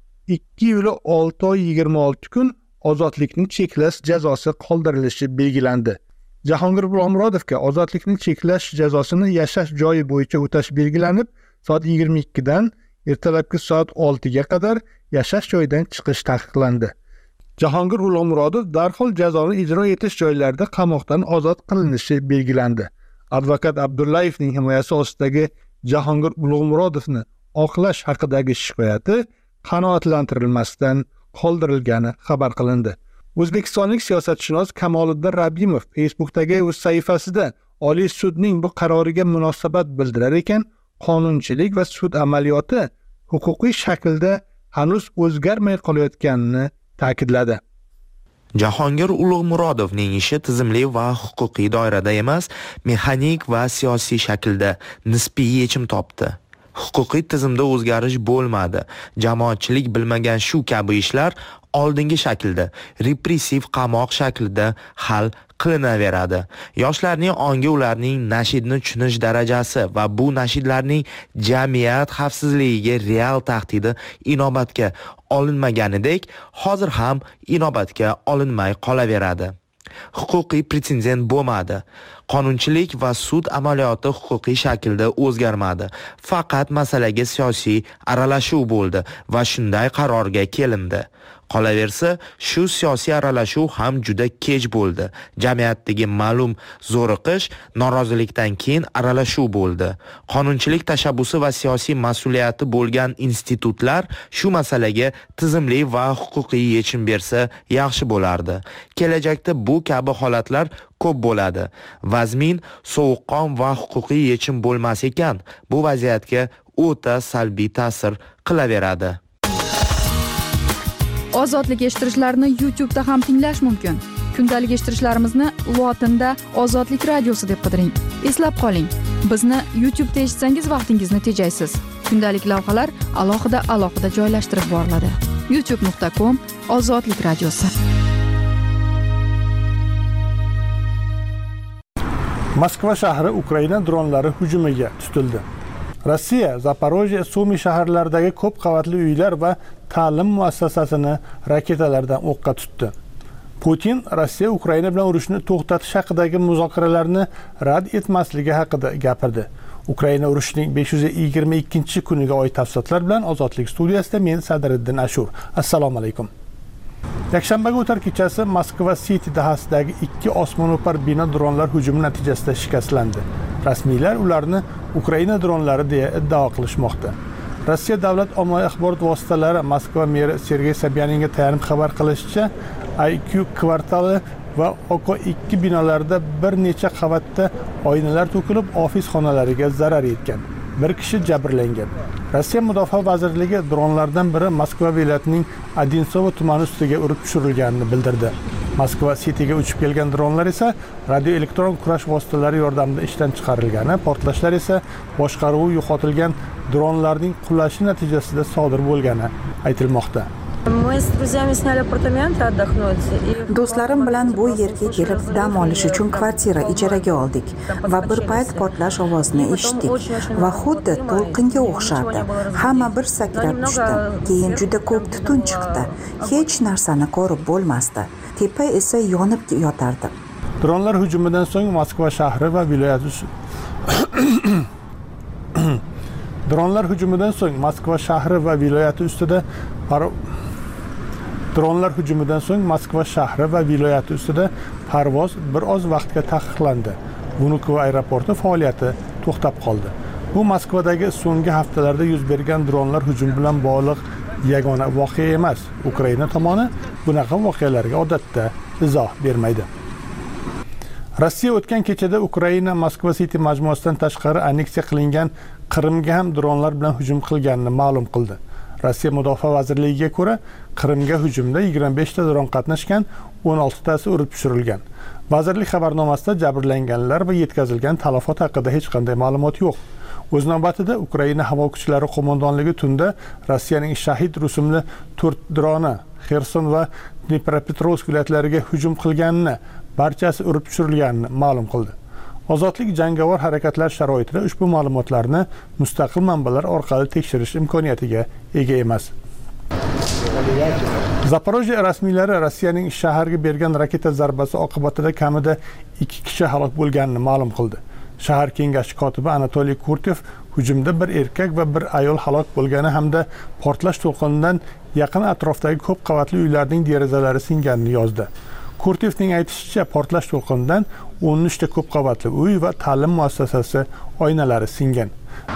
2 yil 6 oy 26 kun ozodlikni cheklash jazosi qoldirilishi belgilandi. Jahongir Ulug'murodovga ozodlikni cheklash jazosini yashash joyi bo'yicha o'tash belgilanib, soat 22 dan ertalabki soat 6 ga qadar yashash joyidan chiqish taqiqlandi. Jahongir Ulug'murodov darhol jazoni ijro etish joylarida qamoqdan ozod qilinishi belgilandi. Advokat Abdullayevning himoyasi ostidagi Jahongir Ulug'murodovni oqlash haqidagi shikoyati qanoatlantirilmasdan qoldirilgani xabar qilindi. O'zbekistonlik siyosatshunos Kamoliddin Rabbimov Facebook'dagi o'z sahifasida Oliy sudning bu qaroriga munosabat bildirar ekan, qonunchilik va sud amaliyoti huquqiy shaklda hanuz o'zgarmay qolayotganini ta'kidladi. Jahongir Ulug'murodovning ishi tizimli va huquqiy doirada emas, mexanik va siyosiy shaklda nisbiy yechim topdi. Huquqiy tizimda o'zgarish bo'lmadi. Jamoatchilik bilmagan shu kabi ishlar oldingi shaklda, repressiv qamoq shaklida hal qilinaveradi. Yoshlarning ongi ularning nashidni tushunish darajasi va bu nashidlarning jamiyat xavfsizligiga real tahdidi inobatga olinmaganidek, hozir ham inobatga olinmay qolaveradi. Huquqiy pretsedent bo'lmadi. Qonunchilik va sud amaliyoti huquqiy shaklda o'zgarmadi. Faqat masalaga siyosiy aralashuv bo'ldi va shunday qarorga kelindi. Qolaversa, shu siyosiy aralashuv ham juda kech bo'ldi. Jamiyatdagi ma'lum zo'riqish, norozilikdan keyin aralashuv bo'ldi. Qonunchilik tashabbusi va siyosiy mas'uliyati bo'lgan institutlar shu masalaga tizimli va huquqiy yechim bersa yaxshi bo'lardi. Kelajakda bu kabi holatlar ko'p bo'ladi. Vazmin, sovuqqon va huquqiy yechim bo'lmas ekan, bu vaziyatga o'ta salbiy ta'sir qilaveradi. Ozodlik eshittirishlarni YouTube'da ham tinglash mumkin. Kundalik eshittirishlarimizni lotinda Ozodlik radiosi deb qidiring. Eslab qoling, bizni YouTube'da eshitsangiz vaqtingizni tejaysiz. Kundalik lavhalar alohida joylashtirib boriladi. youtube.com/Ozodlik radiosi. Moskva shahri Ukraina dronlari hujumiga tutildi. Rossiya Zaporojye, Sumi shaharlaridagi ko'p qavatli uylar va ta'lim muassasasini raketalardan o'qqa tutdi. Putin Rossiya Ukraina bilan urushni to'xtatish haqidagi muzokaralarni rad etmasligi haqida gapirdi. Ukraina urushining 522-kuniga oid tafsilotlar bilan Ozodlik studiyasida men Sadriddin Ashur. Assalomu alaykum. Yakshanbaga o'tar kechasi Moskva City dahasidagi 2 osmono'par bino dronlar hujumi natijasida shikastlandi. Rasmiylar ularni Ukraina dronlari deya iddao qilishmoqda. Rossiya davlat ommaviy axborot vositalari Moskva meri Sergey Sobyaninga tayanib xabar qilishicha, IQ kvartali va OK2 binolarida bir necha qavatda oynalar to'kilib, ofis xonalariga zarar yetgan. Bir kishi jabrlangan. Rossiya Mudofaa vazirligi dronlardan biri Moskva viloyatining Odinsovo tumani ustiga urib tushirilganini bildirdi. Moskva Cityga uchib kelgan dronlar esa radioelektron kurash vositalari yordamida ishdan chiqarilgani, portlashlar esa boshqaruvi yo'qotilgan dronlarning qulashi natijasida sodir bo'lgani aytilmoqda. Do'stlarim bilan bu yerga kelib dam olish uchun kvartira ijaraga oldik va bir payt portlash ovozini eshitdik va xuddi to'lqinga o'xshardi. Hamma bir sakrab tushdi. Keyin juda ko'p tutun chiqdi. Hech narsani ko'rib bo'lmasdi. Tepa esa yonib yotardi. Dronlar hujumidan so'ng Moskva shahri va viloyati Dronlar hujumidan so'ng Moskva shahri va viloyati ustida parvoz bir oz vaqtga taqiqlandi. Vnukovo aeroporti faoliyati to'xtab qoldi. Bu Moskvadagi so'nggi haftalarda yuz bergan dronlar hujumi bilan bog'liq yagona voqea emas. Ukraina tomoni bunaqa voqealarga odatda izoh bermaydi. Rossiya o'tgan kechada Ukraina Moskva City majmuasidan tashqari anneksiya qilingan Qrimga ham dronlar bilan hujum qilganini ma'lum qildi. Rossiya Mudofaa vazirligiga ko'ra, Qrimga hujumda 25 ta dron qatnashgan, 16 tasi urib tushirilgan. Vazirlik xabarnomasida jabrlanganlar va yetkazilgan talafot haqida hech qanday ma'lumot yo'q. O'z navbatida Ukraina havo kuchlari qo'mondonligi tunda Rossiyaning Shahid rusumli 4 droni Xerson va Dnepropetrovsk viloyatlariga hujum qilganini, barchasi urib tushirilganini ma'lum qildi. Ozodlik jangovar harakatlar sharoitida ushbu ma'lumotlarni mustaqil manbalar orqali tekshirish imkoniyatiga ega emas. Zaporojye rasmiylari Rossiyaning shaharga bergan raketa zarbasi oqibatida kamida 2 kishi halok bo'lganini ma'lum qildi. Shahar kengashi kotibi Anatoliy Kurtev hujumda bir erkak va bir ayol halok bo'lgani hamda portlash to'lqinidan yaqin atrofdagi ko'p qavatli uylarning derazalari singanini yozdi. Kurtevning aytishicha, portlash to'lqinidan 13 ta ko'p qavatli uy va ta'lim muassasasi oynalari singan.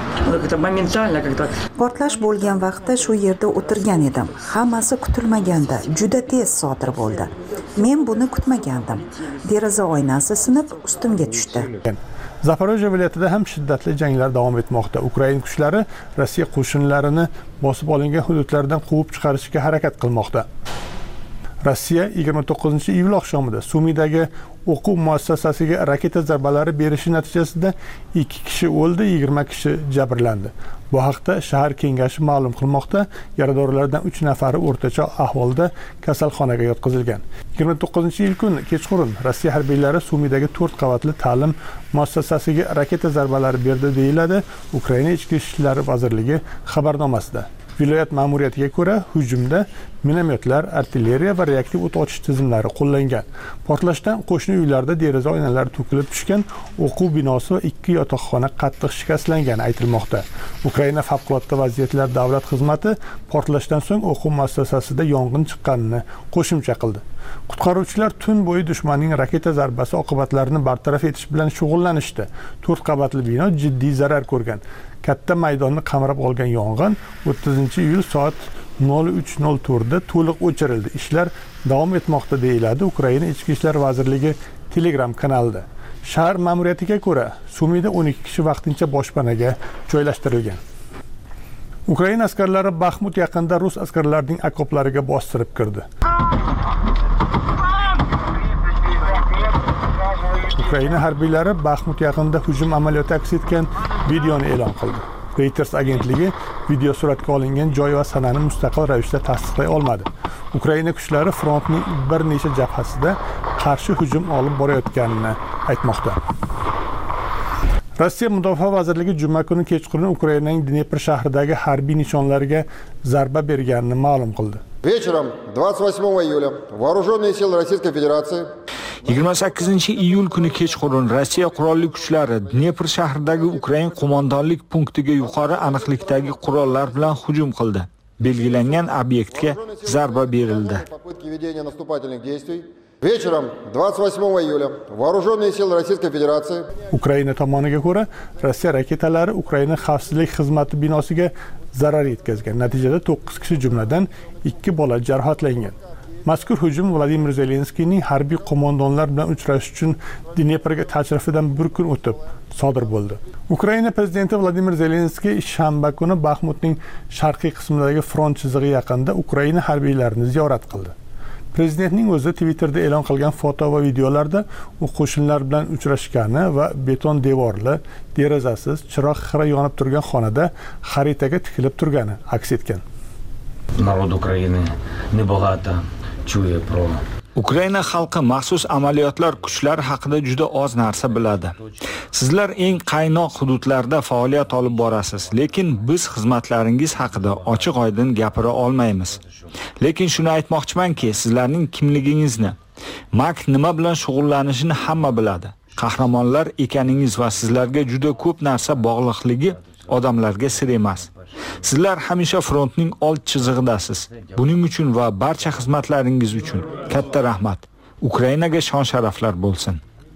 Portlash bo'lgan vaqtda shu yerda o'tirgan edim. Hammasi kutilmaganda, juda tez sodir bo'ldi. Men buni kutmagandim. Deraza oynasi sinib, ustimga tushdi. Zaporojye viloyatida ham shiddatli janglar davom etmoqda. Ukraina kuchlari Rossiya qo'shinlarini bosib olingan hududlardan quvib chiqarishga harakat qilmoqda. Rossiya 29-iyul oqshomida Sumidagi o'quv muassasasiga raketa zarbalari berishi natijasida 2 kishi o'ldi, 20 kishi jabrlandi. Bu haqda shahar kengashi ma'lum qilmoqda. Yaradorlardan 3 nafari o'rtacha ahvolda kasalxonaga yotqizilgan. 29-iyul kuni kechqurun Rossiya harbiylari Sumidagi 4 qavatli ta'lim muassasasiga raketa zarbalari berdi deyiladi Ukraina Ichki ishlar vazirligi xabarnomasida. Viloyat ma'muriyatiga ko'ra, hujumda Minomyotlar, artilleriya va reaktiv o't ochish tizimlari qo'llangan. Portlashdan qo'shni uylarda deraza oynalari to'kilib tushgan, o'quv binosi va 2 yotoqxona qattiq shikastlangani aytilmoqda. Ukraina favqulodda vaziyatlar davlat xizmati portlashdan so'ng o'quv muassasasida yong'in chiqqanini qo'shimcha qildi. Qutqaruvchilar tun bo'yi dushmanning raketa zarbasi oqibatlarini bartaraf etish bilan shug'ullanishdi. 4 qavatli bino jiddiy zarar ko'rgan. Katta maydonni qamrab olgan yong'in 30-iyul soat 03:04 da to'liq o'chirildi. Ishlar davom etmoqda deyiladi Ukraina Ichki ishlar vazirligi Telegram kanalida. Shahar ma'muriyatiga ko'ra, Sumida 12 kishi vaqtincha boshpanaga joylashtirilgan. Ukraina askarlari Baxmut yaqinida rus askarlarining okoplariga bostirib kirdi. Ukraina harbiylari Baxmut yaqinida hujum amaliyoti aks etgan videoni e'lon qildi. Reuters agentligi video suratga olingan joy va sanani mustaqil ravishda tasdiqlay olmadi. Ukraina kuchlari frontning bir necha jabhasida qarshi hujum olib borayotganini aytmoqda. Rossiya Mudofaa vazirligi juma kuni kechqurun Ukrainaning Dnepr shahridagi harbiy nishonlarga zarba berganini ma'lum qildi. Вечером 28 июля вооруженные силы Российской Федерации 28-iyul kuni kechqurun Rossiya qurolli kuchlari Dnepr shahridagi Ukraina qo'mondonlik punktiga yuqori aniqlikdagi qurollar bilan hujum qildi. Belgilangan obyektga zarba berildi. Вечером 28 июля вооруженные силы Российской Федерации Ukraina tomoniga ko'ra, Rossiya raketalari Ukraina xavfsizlik xizmati binosiga zarar yetkazgan. Natijada 9 kishi jumladan 2 bola jarohatlangan. Mazkur hujum Vladimir Zelenskiyning harbiy qo'mondonlar bilan uchrashish uchun Dneprga tashrifidan bir kun o'tib sodir bo'ldi. Ukraina prezidenti Vladimir Zelenskiy shanba kuni Baxmutning sharqiy qismidagi front chizig'i yaqinida Ukraina harbiylarini ziyorat qildi. Prezidentning o'zi Twitterda e'lon qilgan foto va videolarda u qo'shinlar bilan uchrashgani va beton devorli, derazasiz, chiroq xira yonib turgan xonada xaritaga tikilib turgani aks etgan. Народ Украины небогато чує про Ukraina xalqi maxsus amaliyotlar kuchlari haqida juda oz narsa biladi. Sizlar eng qaynoq hududlarda faoliyat olib borasiz, lekin biz xizmatlaringiz haqida ochiq-oydin gapira olmaymiz. Lekin shuni aytmoqchimanki, sizlarning kimligingizni, Mak nima bilan shug'ullanishini hamma biladi. Qahramonlar ekaningiz va sizlarga juda ko'p narsa bog'liqligi odamlarga sir emas. Sizlar hamisha frontning old chizig'idasiz. Buning uchun va barcha xizmatlaringiz uchun katta rahmat. Ukrainaga shon-sharaflar bo'lsin.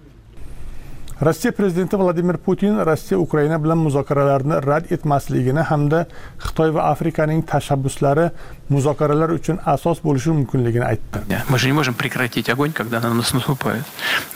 Rossiya prezidenti Vladimir Putin Rossiya Ukraina bilan muzokaralarni rad etmasligini hamda Xitoy va Afrikaning tashabbuslari muzokaralar uchun asos bo'lishi mumkinligini aytdi. Мы же не можем прекратить огонь, когда на нас наступает.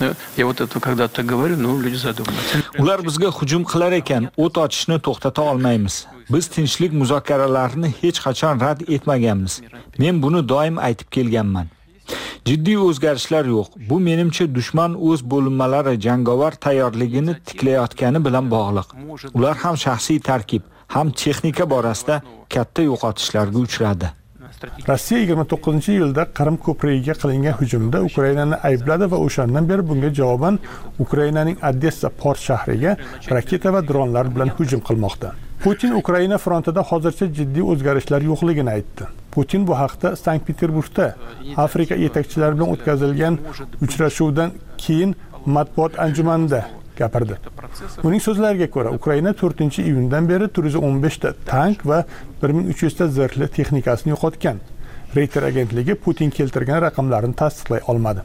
Я вот это когда-то говорю, но люди задумываются. Ular bizga hujum qilar ekan, o't ochishni to'xtata olmaymiz. Biz tinchlik muzokaralarini hech qachon rad etmaganmiz. Men buni doim aytib kelganman. Jiddiy o'zgarishlar yo'q. Bu menimcha dushman o'z bo'linmalari jangovar tayyorligini tiklayotgani bilan bog'liq. Ular ham shaxsiy tarkib, ham texnika borasida katta yo'qotishlarga uchradi. Rossiya 29-iyulda Qrim ko'prigiga qilingan hujumda Ukrainani aybladi va o'shandan beri bunga javoban Ukrainaning Odessa port shahriga raketa va dronlar bilan hujum qilmoqda. Putin Ukraina frontida hozircha jiddiy o'zgarishlar yo'qligini aytdi. Putin bu haqda Sankt-Peterburgda Afrika yetakchilari bilan o'tkazilgan uchrashuvdan keyin matbuot anjumanida gapirdi. Uning so'zlariga ko'ra, Ukraina 4-iyundan beri 415 ta tank va 1300 ta zirhli texnikasini yo'qotgan. Reuters agentligi Putin keltirgan raqamlarni tasdiqlay olmadi.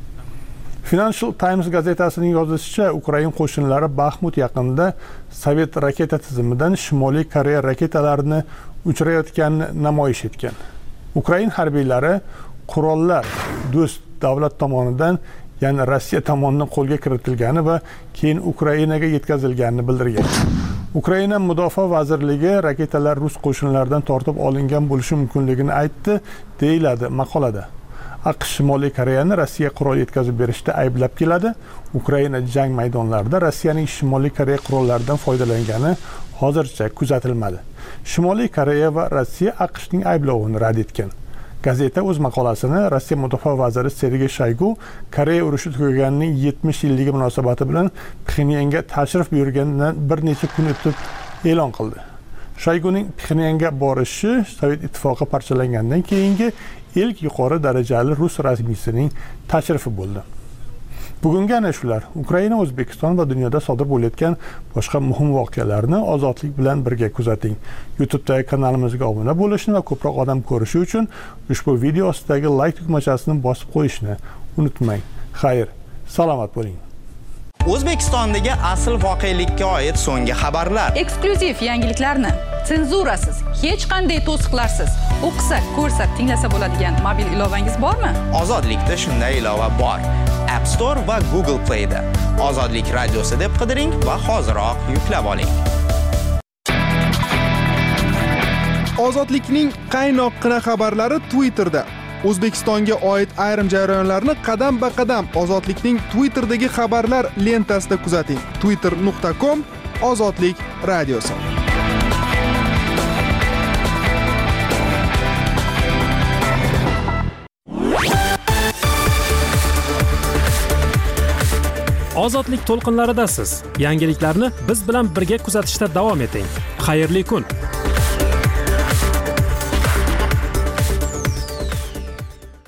Financial Times gazetasining yozishicha, Ukraina qo'shinlari Baxmut yaqinida Sovet raketa tizimidan Shimoliy Koreya raketalarini uchirayotganini namoyish etgan. Ukraina harbiylari qurollar do'st davlat tomonidan, ya'ni Rossiya tomonidan qo'lga kiritilgani va keyin Ukrainaga yetkazilganini bildirgan. Ukraina Mudofaa vazirligi raketalar rus qo'shinlaridan tortib olingan bo'lishi mumkinligini aytdi, deyiladi maqolada. AQSh Shimoliy Koreyani Rossiya qurol yetkazib berishda ayblab keladi. Ukraina jang maydonlarida Rossiyaning Shimoliy Koreya qurollaridan foydalangani hozircha kuzatilmadi. Shimoliy Koreya va Rossiya AQShning ayblovini rad etgan. Gazeta o'z maqolasini Rossiya mudofaa vaziri Sergey Shoygu Koreya urushi tugaganining 70 yilligi munosabati bilan Pxenyanga tashrif buyurganidan bir necha kun o'tib e'lon qildi. Shoyguning Pxenyanga borishi Sovet ittifoqi parchalangandan keyingi ilk yuqori darajali rus rasmiysining tashrifi bo'ldi. Bugungi ana shular Ukraina, O'zbekiston va dunyoda sodir bo'layotgan boshqa muhim voqealarni ozodlik bilan birga kuzating. YouTube'dagi kanalimizga obuna bo'lishni va ko'proq odam ko'rishi uchun ushbu video ostidagi like tugmachasini bosib qo'yishni unutmang. Xayr, salomat bo'ling. O'zbekistondagi asl voqelikka oid so'nggi xabarlar. Eksklyuziv yangiliklarni senzurasiz, hech qanday to'siqlarsiz o'qisa, ko'rsa, tinglasa bo'ladigan mobil ilovangiz bormi? Ozodlikda shunday ilova bor. App Store va Google Play da. Ozodlik radiosi deb qidiring va hoziroq yuklab oling. Ozodlikning qaynoqqina xabarlari Twitterda. O'zbekistonga oid ayrim jarayonlarni qadam-ba-qadam Ozodlikning Twitterdagi xabarlar lentasida kuzating. twitter.com/ozodlik radiosi. Ozodlik to'lqinlaridasiz. Yangiliklarni biz bilan birga kuzatishda davom eting. Xayrli kun.